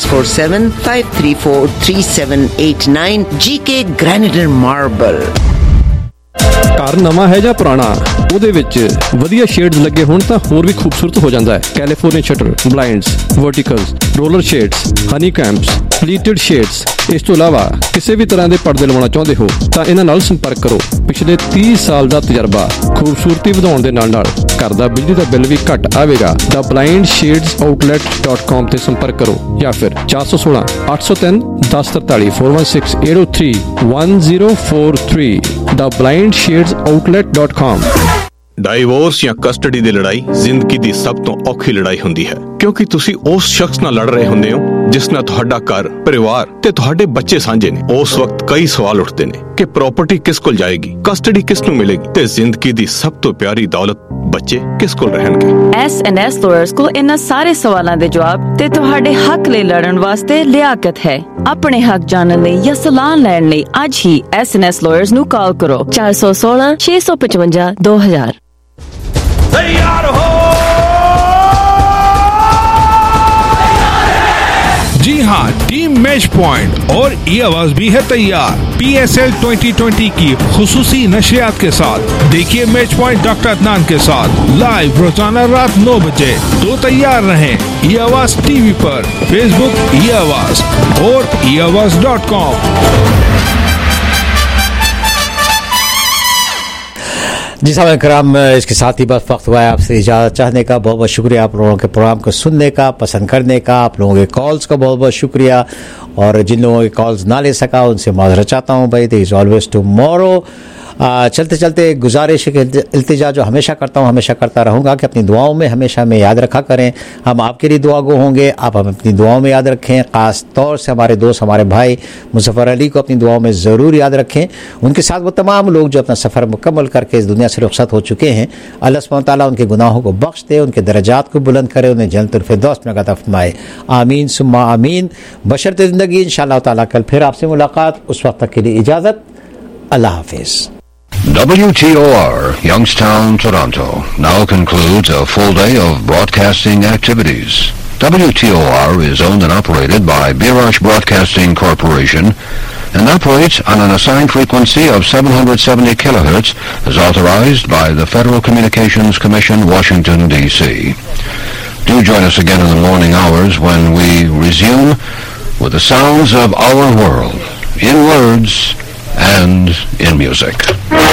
647-534-3789। GK granite and marble. ਘਰ ਨਵਾਂ ਹੈ ਜਾਂ ਪੁਰਾਣਾ, ਉਹਦੇ ਵਿੱਚ ਵਧੀਆ ਸ਼ੇਡਸ ਲੱਗੇ ਹੋਣ ਤਾਂ ਹੋਰ ਵੀ ਖੂਬਸੂਰਤ ਹੋ ਜਾਂਦਾ ਹੈ। California shutter, blinds, verticals, roller shades, ਹਨੀ ਕੈਂਪਸ, ਪਲੀਟਡ ਸ਼ੇਡਸ। ਇਸ ਤੋਂ ਇਲਾਵਾ ਕਿਸੇ ਵੀ ਤਰ੍ਹਾਂ ਦੇ ਪਰਦੇ ਲਵਾਉਣਾ ਚਾਹੁੰਦੇ ਹੋ ਤਾਂ ਇਹਨਾਂ ਨਾਲ ਸੰਪਰਕ ਕਰੋ। ਪਿਛਲੇ 30 ਸਾਲ ਦਾ ਤਜਰਬਾ, ਖੂਬਸੂਰਤੀ ਵਧਾਉਣ ਦੇ ਨਾਲ ਨਾਲ ਘਰ ਦਾ ਬਿਜਲੀ ਦਾ ਬਿੱਲ ਵੀ ਘੱਟ ਆਵੇਗਾ। ਦਾ blindshadesOutlet.com ਤੇ ਸੰਪਰਕ ਕਰੋ ਜਾਂ ਫਿਰ 416 803 1043 416 803 1043 ਦਾ blindshadesOutlet.com। ਡਾਈਵੋਰਸ ਜਾਂ ਕਸਟਡੀ ਦੀ ਲੜਾਈ ਜ਼ਿੰਦਗੀ ਦੀ ਸਭ ਤੋਂ ਔਖੀ ਲੜਾਈ ਹੁੰਦੀ ਹੈ, ਕਿਉਂਕਿ ਤੁਸੀਂ ਉਸ ਸ਼ਖਸ ਨਾਲ ਲੜ ਰਹੇ ਹੁੰਦੇ ਹੋ ਜਿਸ ਨਾਲ ਤੁਹਾਡਾ ਘਰ, ਪਰਿਵਾਰ ਤੇ ਤੁਹਾਡੇ ਬੱਚੇ ਸਾਂਝੇ ਨੇ। ਉਸ ਵਕਤ ਕਈ ਸਵਾਲ ਉੱਠਦੇ ਨੇ ਕਿ ਪ੍ਰਾਪਰਟੀ ਕਿਸ ਕੋਲ ਜਾਏਗੀ, ਕਸਟਡੀ ਕਿਸ ਨੂੰ ਮਿਲੇਗੀ ਤੇ ਜ਼ਿੰਦਗੀ ਦੀ ਸਭ ਤੋਂ ਪਿਆਰੀ ਦੌਲਤ ਬੱਚੇ ਕਿਸ ਕੋਲ ਰਹਿਣਗੇ। S&S ਲਾਇਰਸ ਕੋਲ ਇਹਨਾਂ ਸਾਰੇ ਸਵਾਲਾਂ ਦੇ ਜਵਾਬ ਤੇ ਤੁਹਾਡੇ ਹੱਕ ਲਈ ਲੜਨ ਵਾਸਤੇ ਲਿਆਕਤ ਹੈ। ਆਪਣੇ ਹੱਕ ਜਾਣਨ ਲਈ ਜਾਂ ਸਲਾਹ ਲੈਣ ਲਈ ਅੱਜ ਹੀ S&S ਲਾਇਰਸ ਨੂੰ ਕਾਲ ਕਰੋ 416 655 2000। तैयार हो? जी हाँ, टीम मैच पॉइंट और ये आवाज भी है तैयार। PSL 2020 की खुसूसी नशरियात के साथ देखिए मैच पॉइंट डॉक्टर अदनान के साथ लाइव रोजाना रात 9 बजे। तो तैयार रहें ये आवाज टीवी पर, फेसबुक ये आवाज और eAwaz.com। जी साहब कराम, इसके साथ ही बस वक्त हुआ है आपसे इजाज़त चाहने का। बहुत बहुत शुक्रिया आप लोगों के प्रोग्राम को सुनने का, पसंद करने का। आप लोगों के कॉल्स का बहुत बहुत शुक्रिया, और जिन लोगों के कॉल्स ना ले सका उनसे माजरत चाहता हूँ भाई। There is always tomorrow. चलते चलते गुजारिश है, इल्तिजा जो हमेशा करता हूँ, हमेशा करता रहूँगा कि अपनी दुआओं में हमेशा हमें याद रखा करें। हम आपके लिए दुआ गो होंगे, आप हमें अपनी दुआओं में याद रखें। ख़ास तौर से हमारे दोस्त, हमारे भाई मुज़फ़्फ़र अली को अपनी दुआओं में ज़रूर याद रखें। उनके साथ वो तमाम लोग जो अपना सफ़र मुकम्मल करके इस दुनिया से रुखसत हो चुके हैं, अल्लाह सुब्हानहू तआला उनके गुनाहों को बख्श दे, उनके दर्जात को बुलंद करे, उन्हें जन्नतुल फिरदौस में अता फरमाए। आमीन सुम्मा आमीन। बशर्ते ज़िंदगी इंशाअल्लाह ताला कल फिर आपसे मुलाकात। उस वक्त तक के लिए इजाज़त, अल्लाह हाफिज़। WTOR, Youngstown, Toronto, now concludes a full day of broadcasting activities. WTOR is owned and operated by Birash Broadcasting Corporation and operates on an assigned frequency of 770 kilohertz as authorized by the Federal Communications Commission, Washington, D.C. Do join us again in the morning hours when we resume with the sounds of our world, in words and in music.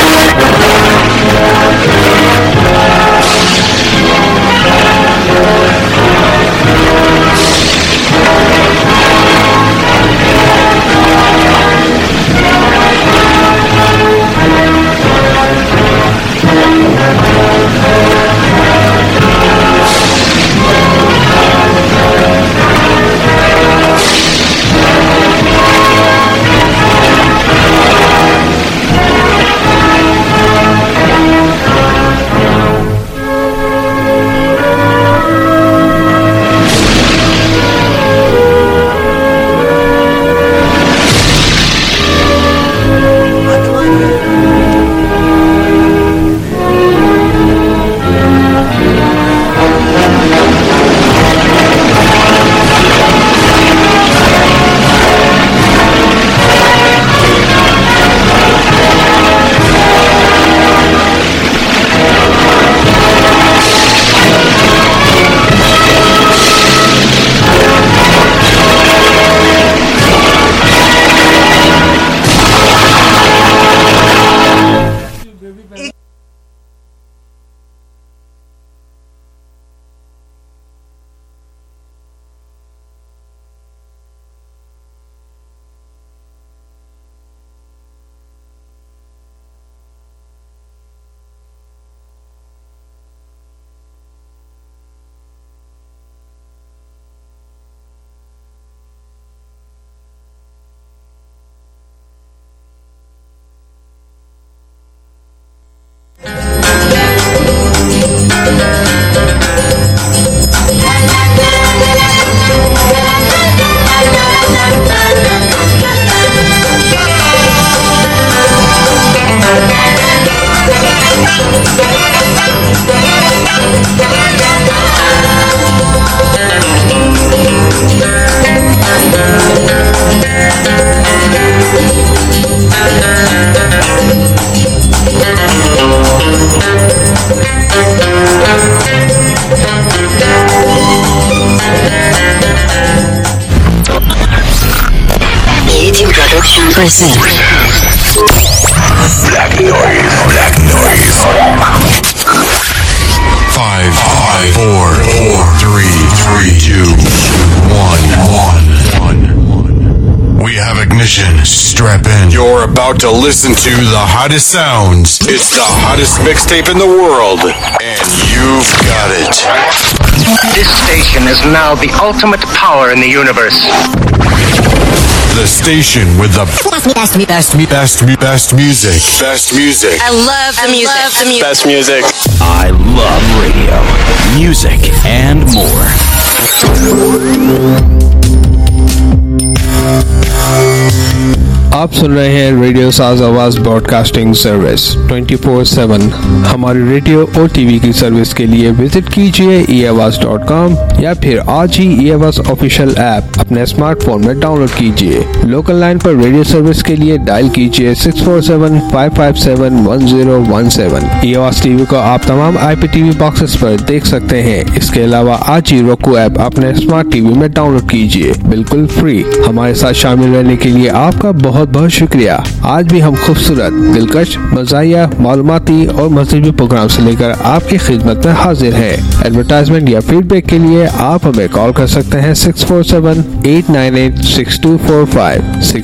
Black noise. 5, 4, 3, 2, 1. We have ignition. Strap in. You're about to listen to the hottest sounds. It's the hottest mixtape in the world, and you've got it. This station is now the ultimate power in the universe. The station with the best music. Best music. I love the music. Best music. I love radio, music, and more. आप सुन रहे हैं radio साज आवाज broadcasting service 24/7। हमारी radio और TV की service के लिए विजिट कीजिए eavaz.com या फिर आज ही eavaz ऑफिशियल ऐप अपने स्मार्टफोन में डाउनलोड कीजिए। लोकल लाइन पर रेडियो सर्विस के लिए डायल कीजिए 647-557-1017। eavaz टीवी को आप तमाम IPTV बॉक्सेस पर देख सकते हैं। इसके अलावा आज ही roku ऐप अपने स्मार्ट टीवी में डाउनलोड कीजिए, बिल्कुल फ्री। हमारे साथ शामिल रहने के लिए आपका बहुत बहुत शुक्रिया। आज भी हम खूबसूरत, दिलकश, मज़ाहिया, मालूमाती और मज़हबी प्रोग्राम से लेकर आपकी खिदमत में हाजिर हैं। एडवर्टाइजमेंट या फीडबैक के लिए आप हमें कॉल कर सकते हैं 647-898-6245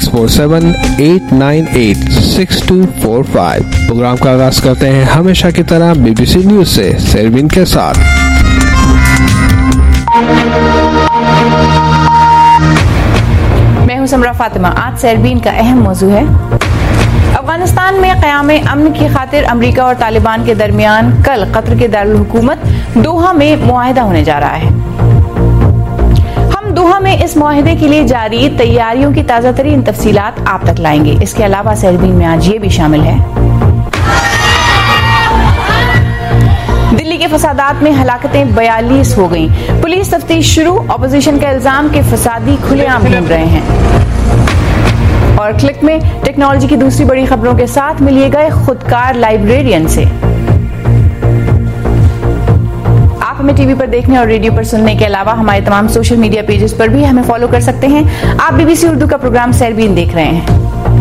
647-898-6245। प्रोग्राम का आगाज करते हैं हमेशा की तरह BBC न्यूज से सरवीन के साथ। मैं हूं समरा फातिमा। आज सरबीन का अहम मौजू है अफगानिस्तान में क़याम अमन की खातिर अमरीका और तालिबान के दरमियान कल कतर के दारुल हुकूमत दोहा में मुआहिदा होने जा रहा है। हम दोहा में इस मुआहिदे के लिए जारी तैयारियों की ताज़ा तरीन तफसीलात आप तक लाएंगे। इसके अलावा सरबीन में आज ये भी शामिल है दिल्ली के फसादात में हलाकतें 42 हो गईं। पुलिस तफ्तीश शुरू। ऑपोजिशन का इल्जाम के फसादी खुलेआम घूम रहे हैं। और क्लिक में टेक्नोलॉजी की दूसरी बड़ी खबरों के साथ मिलिएगा खुदकार लाइब्रेरियन से। आप हमें टीवी पर देखने और रेडियो पर सुनने के अलावा हमारे तमाम सोशल मीडिया पेजेस पर भी हमें फॉलो कर सकते हैं। आप BBC उर्दू का प्रोग्राम सैरबीन देख रहे हैं।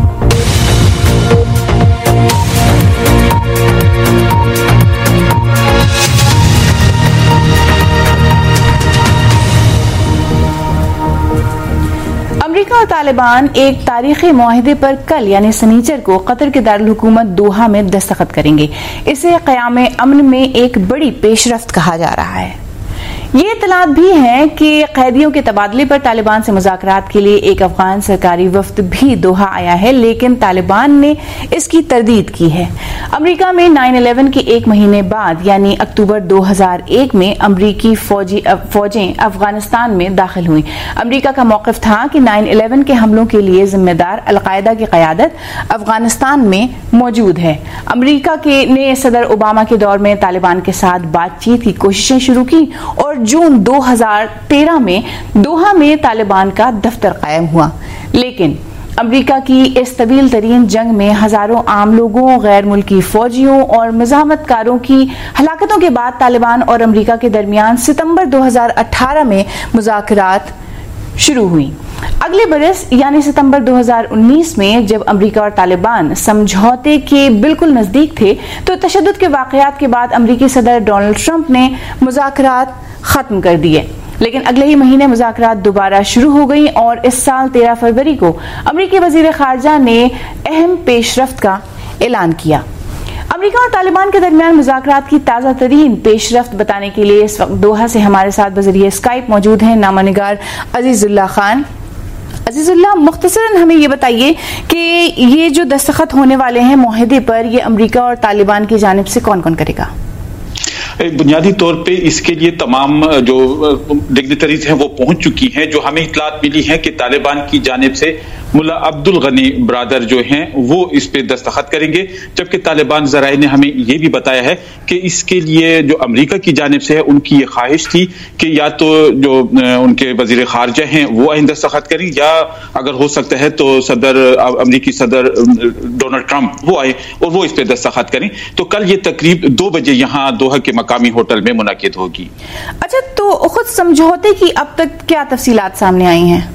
अमेरिका और तालिबान एक तारीखी मुआहिदे पर कल यानी शनिचर को कतर के दारुल हुकूमत दोहा में दस्तखत करेंगे। इसे क़याम अमन में एक बड़ी पेशरफ्त कहा जा रहा है। ये इतलात भी हैं कि कैदियों के तबादले पर तालिबान से मुज़ाकरात के लिए एक अफगान सरकारी वफ्द भी दोहा आया है, लेकिन तालिबान ने इसकी तरदीद की है। अमेरिका में 9/11 के एक महीने बाद यानी अक्टूबर 2001 में अमेरिकी फौजें अफगानिस्तान में दाखिल हुई। अमेरिका का मौक़िफ़ था कि 9/11 के हमलों के लिए जिम्मेदार अल-कायदा की क़यादत अफगानिस्तान में मौजूद है। अमेरिका ने सदर ओबामा के दौर में तालिबान के साथ बातचीत की कोशिशें शुरू की और जून 2013 में दोहा में तालिबान का दफ्तर कायम हुआ। लेकिन अमेरिका की इस तवील तरीन जंग में हजारों आम लोगों, गैर मुल्की फौजियों और मुज़ाहमतकारों की हलाकतों के बाद तालिबान और अमेरिका के दरमियान सितंबर 2018 में मुज़ाकरात शुरू हुई। अगले बरस यानी सितंबर 2019 में जब अमेरिका और तालिबान समझौते के बिल्कुल नजदीक थे तो तशद्दुद के वाकयात के बाद अमेरिकी सदर डोनाल्ड ट्रंप ने मुज़ाकरात खत्म कर दिए। लेकिन अगले ही महीने मुज़ाकरात दोबारा शुरू हो गई और इस साल 13 फरवरी को अमेरिकी वज़ीर ख़ारजा ने अहम पेशरफ्त का ऐलान किया। अमेरिका और तालिबान के दरमियान मुज़ाकरात की ताज़ा तरीन पेशरफ्त बताने के लिए इस वक्त दोहा से हमारे साथ बज़रिए स्काइप मौजूद हैं नामानिगार अजीजुल्लाह खान। अजीजुल्लाह, मुख्तसरन हमें ये बताइए कि ये जो दस्तखत होने वाले हैं मुआहिदे पर, ये अमेरिका और तालिबान की जानिब से कौन कौन करेगा? बुनियादी तौर पे इसके लिए तमाम जो डिग्नेटरीज हैं वो पहुंच चुकी हैं। जो हमें इतलात मिली है कि तालिबान की जानिब से मुल्ला अब्दुल गनी ब्रादर जो हैं वो इस पे दस्तखत करेंगे, जबकि तालिबान ज़राए ने हमें ये भी बताया है कि इसके लिए जो अमेरिका की जानिब से है उनकी ये ख्वाहिश थी कि या तो जो उनके वज़ीर ख़ारजा हैं वो आइन दस्तखत करें, या अगर हो सकता है तो अमेरिकी सदर डोनाल्ड ट्रंप वो आए और वो इस पे दस्तखत करें। तो कल ये तकरीब 2 बजे यहाँ दोहा के मकामी होटल में मुनाकिद होगी। अच्छा, तो खुद समझौते की अब तक क्या तफसीलात सामने आई हैं?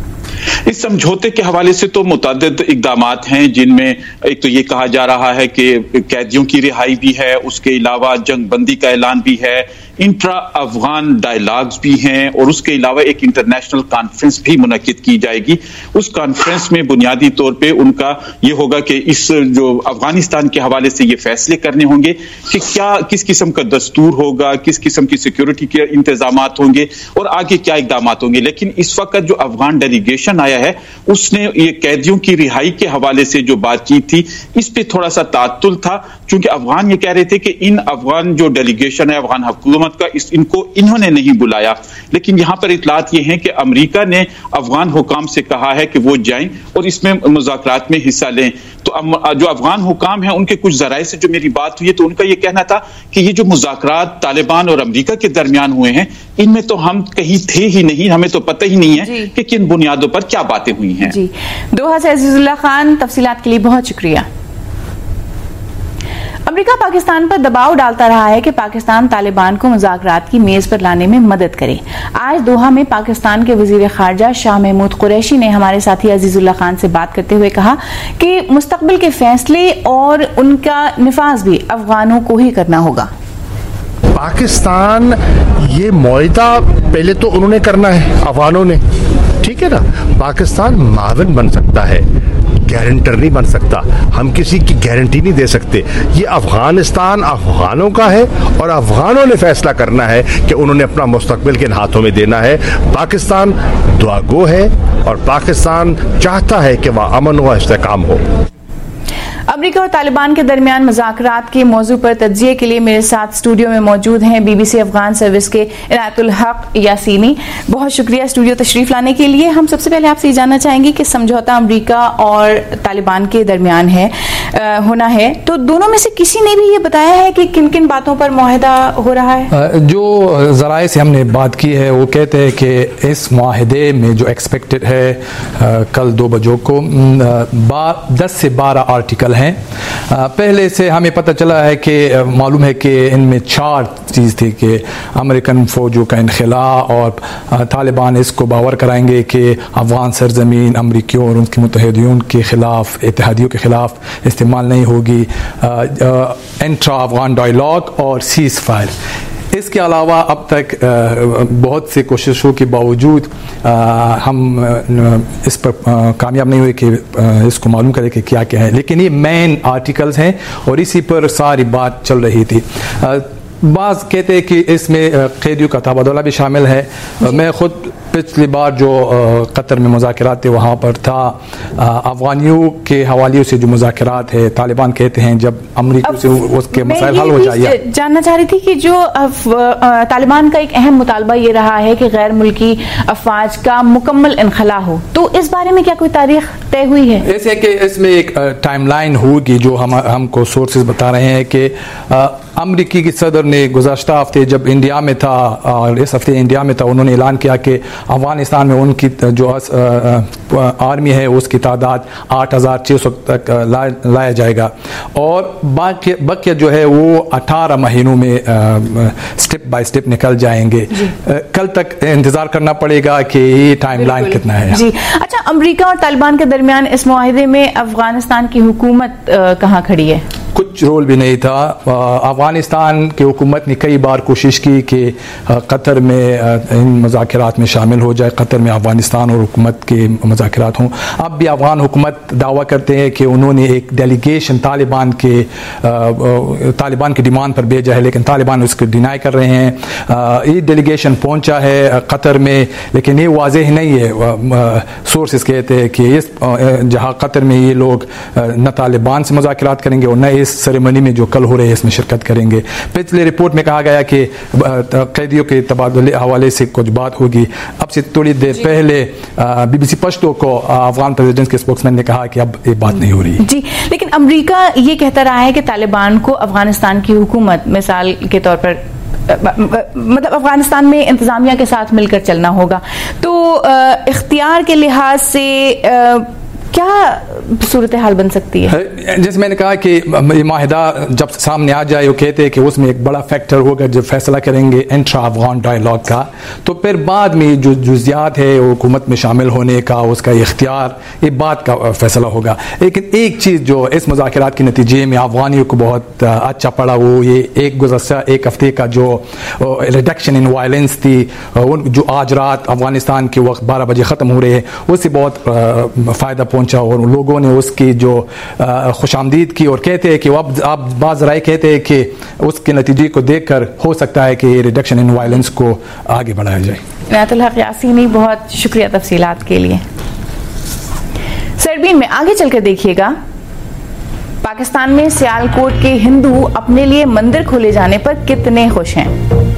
इस समझौते के हवाले से तो मुतअद्दिद इक़दामात हैं, जिनमें एक तो ये कहा जा रहा है कि कैदियों की रिहाई भी है, उसके अलावा जंग बंदी का ऐलान भी है, इंट्रा अफगान डायलॉग्स भी हैं और उसके अलावा एक इंटरनेशनल कॉन्फ्रेंस भी मुनक्किद की जाएगी। उस कॉन्फ्रेंस में बुनियादी तौर पे उनका ये होगा कि इस जो अफगानिस्तान के हवाले से ये फैसले करने होंगे कि क्या किस किस्म का दस्तूर होगा, किस किस्म की सिक्योरिटी के इंतजामात होंगे और आगे क्या इकदाम होंगे। लेकिन इस वक्त जो अफगान डेलीगेशन आया है उसने ये कैदियों की रिहाई के हवाले से जो बातचीत थी इस पे थोड़ा सा तात्तुल था, क्योंकि अफगान ये कह रहे थे कि इन अफगान जो डेलीगेशन है अफगान हुकूमत का इनको इन्होंने नहीं बुलाया। लेकिन यहां पर इतलात ये है कि अमेरिका ने अफगान हुकाम से कहा है कि वो जाएं और इसमें मुज़ाकरात में हिस्सा लें। तो जो अफगान हुकाम है उनके कुछ जराए से जो मेरी बात हुई है तो उनका ये कहना था कि ये जो मुज़ाकरात तालिबान और अमेरिका के दरमियान हुए हैं इनमें तो हम कहीं थे ही नहीं, हमें तो पता ही नहीं है कि किन बुनियादों पर क्या बातें हुई हैं। जी, दोहा से अजीजुल्लाह खान, तफसीलात के लिए बहुत शुक्रिया। अमेरिका पाकिस्तान पर दबाव डालता रहा है कि पाकिस्तान तालिबान को मुज़ाकरात की मेज पर लाने में मदद करे। आज दोहा में पाकिस्तान के वजीर खारजा शाह महमूद कुरैशी ने हमारे साथी अजीजुल्लाह खान से बात करते हुए कहा कि मुस्तकबिल के फैसले और उनका निफाज भी अफगानों को ही करना होगा। पाकिस्तान ये मुआहिदा पहले तो उन्होंने करना है अफगानों ने, ठीक है ना। पाकिस्तान मावन बन सकता है, गारंटर नहीं बन सकता। हम किसी की गारंटी नहीं दे सकते। ये अफगानिस्तान अफगानों का है और अफगानों ने फैसला करना है कि उन्होंने अपना मुस्तकबिल किन हाथों में देना है। पाकिस्तान दुआगो है और पाकिस्तान चाहता है कि वह अमन व इस्तेकाम हो। अमेरिका और तालिबान के दरमियान मुज़ाकरात के मौजू पर तज्जिये के लिए मेरे साथ स्टूडियो में मौजूद हैं BBC अफगान सर्विस के इनायतुल हक यासीनी। बहुत शुक्रिया स्टूडियो तशरीफ लाने के लिए। हम सबसे पहले आपसे जानना चाहेंगे कि समझौता अमेरिका और तालिबान के दरमियान होना है, तो दोनों में से किसी ने भी ये बताया है कि किन किन बातों पर मुआहिदा हो रहा है? जो ज़राए से हमने बात की है वो कहते हैं कि इस मुआहिदे में जो एक्सपेक्टेड है कल 2 बजे को 10 से 12 आर्टिकल हैं। पहले से हमें पता चला है कि मालूम है कि इनमें 4 चीज़ थी कि अमेरिकन फ़ौजों का इनखला और तालिबान इसको बावर कराएंगे कि अफ़गान सरजमीन अमरीकियों और उनके मुत्तहिदीन के ख़िलाफ़, इत्तेहादियों के ख़िलाफ़ इस्तेमाल नहीं होगी, इंट्रा अफ़गान डायलॉग और सीज़ फायर। इसके अलावा अब तक बहुत सी कोशिशों के बावजूद हम इस पर कामयाब नहीं हुए कि इसको मालूम करें कि क्या क्या है, लेकिन ये मेन आर्टिकल्स हैं और इसी पर सारी बात चल रही थी। बाज़ कहते हैं कि इसमें कैदियों का तबादला भी शामिल है। मैं ख़ुद पिछली बार जो कतर में मुज़ाकरात थे वहाँ पर था। अफ़गानियों के हवाले से जो मुज़ाकरात है, तालिबान कहते हैं जब अमरीका से उसके मसाइल हल हो जाए। जानना चाह रही थी कि जो तालिबान का एक अहम मुतालबा ये रहा है कि गैर मुल्की अफवाज का मुकम्मल इनखला हो, तो इस बारे में क्या कोई तारीख तय हुई है? ऐसे कि इसमें एक टाइमलाइन होगी जो हमको सोर्सेज बता रहे हैं कि अमरीकी की सदर ने गुज़श्ता हफ्ते जब इंडिया में था और इस हफ्ते इंडिया में था, उन्होंने ऐलान किया कि अफगानिस्तान में उनकी जो आर्मी है उसकी तादाद 8600 तक लाया जाएगा और बाकी जो है वो 18 महीनों में स्टेप बाय स्टेप निकल जाएंगे। कल तक इंतजार करना पड़ेगा कि ये टाइमलाइन कितना है। जी अच्छा, अमरीका और तालिबान के दरमियान इस मुआहिदे में अफगानिस्तान की हुकूमत कहाँ खड़ी है? कुछ रोल भी नहीं था। अफगानिस्तान की हुकूमत ने कई बार कोशिश की कि कतर में इन मुज़ाकरात में शामिल हो जाए, कतर में अफगानिस्तान और हुकूमत के मुज़ाकरात हों। अब भी अफगान हुकूमत दावा करते हैं कि उन्होंने एक डेलीगेशन तालिबान की डिमांड पर भेजा है, लेकिन तालिबान उसको डिनाई कर रहे हैं। ये डेलीगेशन पहुंचा है कतर में, लेकिन ये वाज़ेह नहीं है। सोर्सेस कहते हैं कि इस जहाँ कतर में ये लोग न तालिबान से मुज़ाकरात करेंगे और न इस सेरेमनी में जो कल हो रहे हैं इसमें शिरकत करेंगे। पिछले रिपोर्ट में कहा गया कि कैदियों के तबादले हवाले से कुछ बात होगी। अब से थोड़ी देर पहले BBC पश्तो को अफगान प्रेसिडेंट के स्पोक्समैन ने कहा कि अब ये बात नहीं हो रही जी। लेकिन अमेरिका ये कहता रहा है कि तालिबान को अफगानिस्तान की हुकूमत, मिसाल के तौर पर मतलब अफगानिस्तान में इंतजामिया के साथ मिलकर चलना होगा, तो इख्तियार के लिहाज से क्या सूरत हाल बन सकती है? जैसे मैंने कहा कि ये माहिदा जब सामने आ जाए, वो कहते हैं कि उसमें एक बड़ा फैक्टर होगा जब फैसला करेंगे इंट्रा अफगान डायलॉग का, तो फिर बाद में जो जुजियात है हुकूमत में शामिल होने का, उसका इख्तियार, ये बात का फैसला होगा। लेकिन एक चीज़ जो इस मुज़ाकरात के नतीजे में अफगानियों को बहुत अच्छा पड़ा, वो ये एक हफ्ते का जो रिडक्शन इन वायलेंस थी, जो आज रात अफगानिस्तान के वक्त 12 बजे ख़त्म हो रहे हैं, उससे बहुत फ़ायदा पहुंचा और लोगों ने उसकी जो खुशामदीद की और कहते हैं कि अब आप बाज़ राय कहते हैं कि उसके नतीजे को देखकर हो सकता है कि रिडक्शन इन वायलेंस को आगे बढ़ाया जाए। इनायतुल हक यासीनी, बहुत शुक्रिया तफसीलात के लिए। सरबीन में आगे चलकर देखिएगा, पाकिस्तान में सियालकोट के हिंदू अपने लिए मंदिर खोले जाने पर कितने खुश हैं।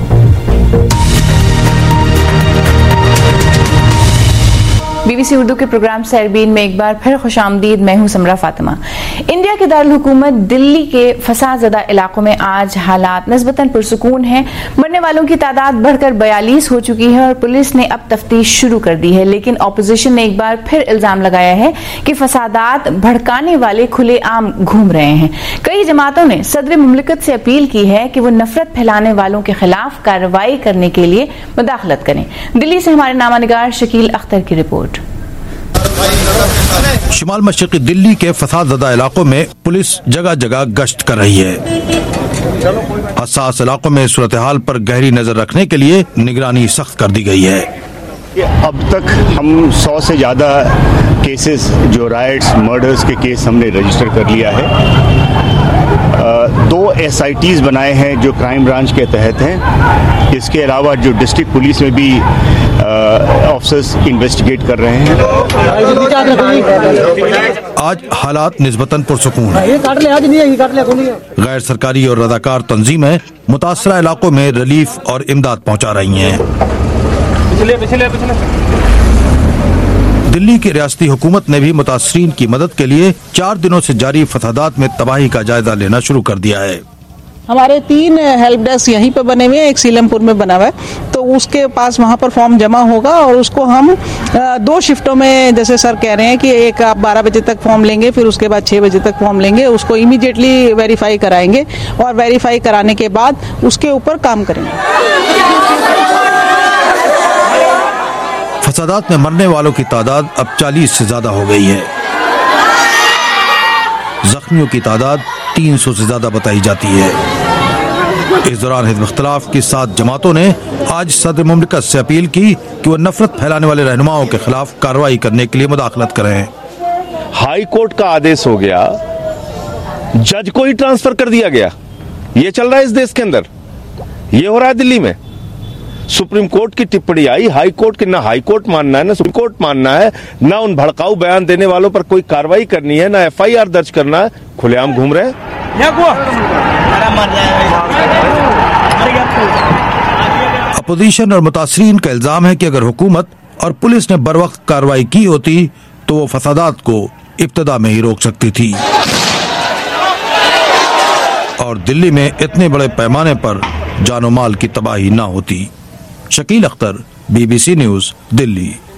BBC उर्दू के प्रोग्राम सरबीन में एक बार फिर खुशामदीद। मैं हूं समरा फातिमा। इंडिया के दारुल हुकूमत दिल्ली के फसाद ज़दा इलाकों में आज हालात निस्बतन पुरसुकून हैं। मरने वालों की तादाद बढ़कर 42 हो चुकी है और पुलिस ने अब तफ्तीश शुरू कर दी है, लेकिन ऑपोजिशन ने एक बार फिर इल्जाम लगाया है कि फसादात भड़काने वाले खुलेआम घूम रहे हैं। कई जमातों ने सदर मुमलिकत से अपील की है कि वो नफरत फैलाने वालों के खिलाफ कार्रवाई करने के लिए मुदाखलत करें। दिल्ली से हमारे नामानिगार शकील अख्तर की रिपोर्ट। शुमाल मशरक़ी दिल्ली के फसादज़दा इलाकों में पुलिस जगह जगह गश्त कर रही है। हसास इलाकों में सूरत हाल पर गहरी नजर रखने के लिए निगरानी सख्त कर दी गई है। अब तक हम 100 से ज़्यादा केसेस, जो राइट्स, मर्डर्स के केस हमने रजिस्टर कर लिया है। 2 SITs बनाए हैं जो क्राइम ब्रांच के तहत हैं। इसके अलावा जो डिस्ट्रिक्ट पुलिस में भी ऑफिसर्स इन्वेस्टिगेट कर रहे हैं। आज हालात निस्बतन पुरसुकून है। गैर सरकारी और रज़ाकार तंजीमें मुतासरा इलाकों में रिलीफ और इमदाद पहुंचा रही हैं। दिल्ली की रियासती हुकूमत ने भी मुतासरीन की मदद के लिए 4 दिनों से जारी फसादात में तबाही का जायजा लेना शुरू कर दिया है। हमारे 3 हेल्प डेस्क यहीं पे बने हुए हैं, एक सीलमपुर में बना हुआ है। तो तो उसके पास वहाँ पर फॉर्म जमा होगा और उसको हम 2 शिफ्टों में, जैसे सर कह रहे हैं कि एक आप 12 बजे तक फॉर्म लेंगे, फिर उसके बाद 6 बजे तक फॉर्म लेंगे, उसको इमीडिएटली वेरीफाई कराएंगे और वेरीफाई कराने के बाद उसके ऊपर काम करेंगे। फसादात में मरने वालों की तादाद अब 40 से ज्यादा हो गई है। जख्मियों की तादाद 300 से ज्यादा बताई जाती है। इस दौरान हिज़्ब इख्तिलाफ की 7 जमातों ने आज सदर मुमलिकत से अपील की कि वो नफरत फैलाने वाले रहनुमाओं के खिलाफ कार्रवाई करने के लिए मुदाखलत करें। हाई कोर्ट का आदेश हो गया, जज को ही ट्रांसफर कर दिया गया। ये चल रहा है इस देश के अंदर, ये हो रहा है दिल्ली में। सुप्रीम कोर्ट की टिप्पणी आई, हाई कोर्ट की ना हाई कोर्ट मानना है ना सुप्रीम कोर्ट मानना है, ना उन भड़काऊ बयान देने वालों पर कोई कार्रवाई करनी है, ना FIR दर्ज करना है, खुलेआम घूम रहे हैं। अपोजिशन और मुतासरीन का इल्जाम है कि अगर हुकूमत और पुलिस ने बरवक्त कार्रवाई की होती तो वो फसादात को इब्तिदा में ही रोक सकती थी और दिल्ली में इतने बड़े पैमाने पर जानो माल की तबाही ना होती। Shakeel Akhtar, BBC news, Delhi.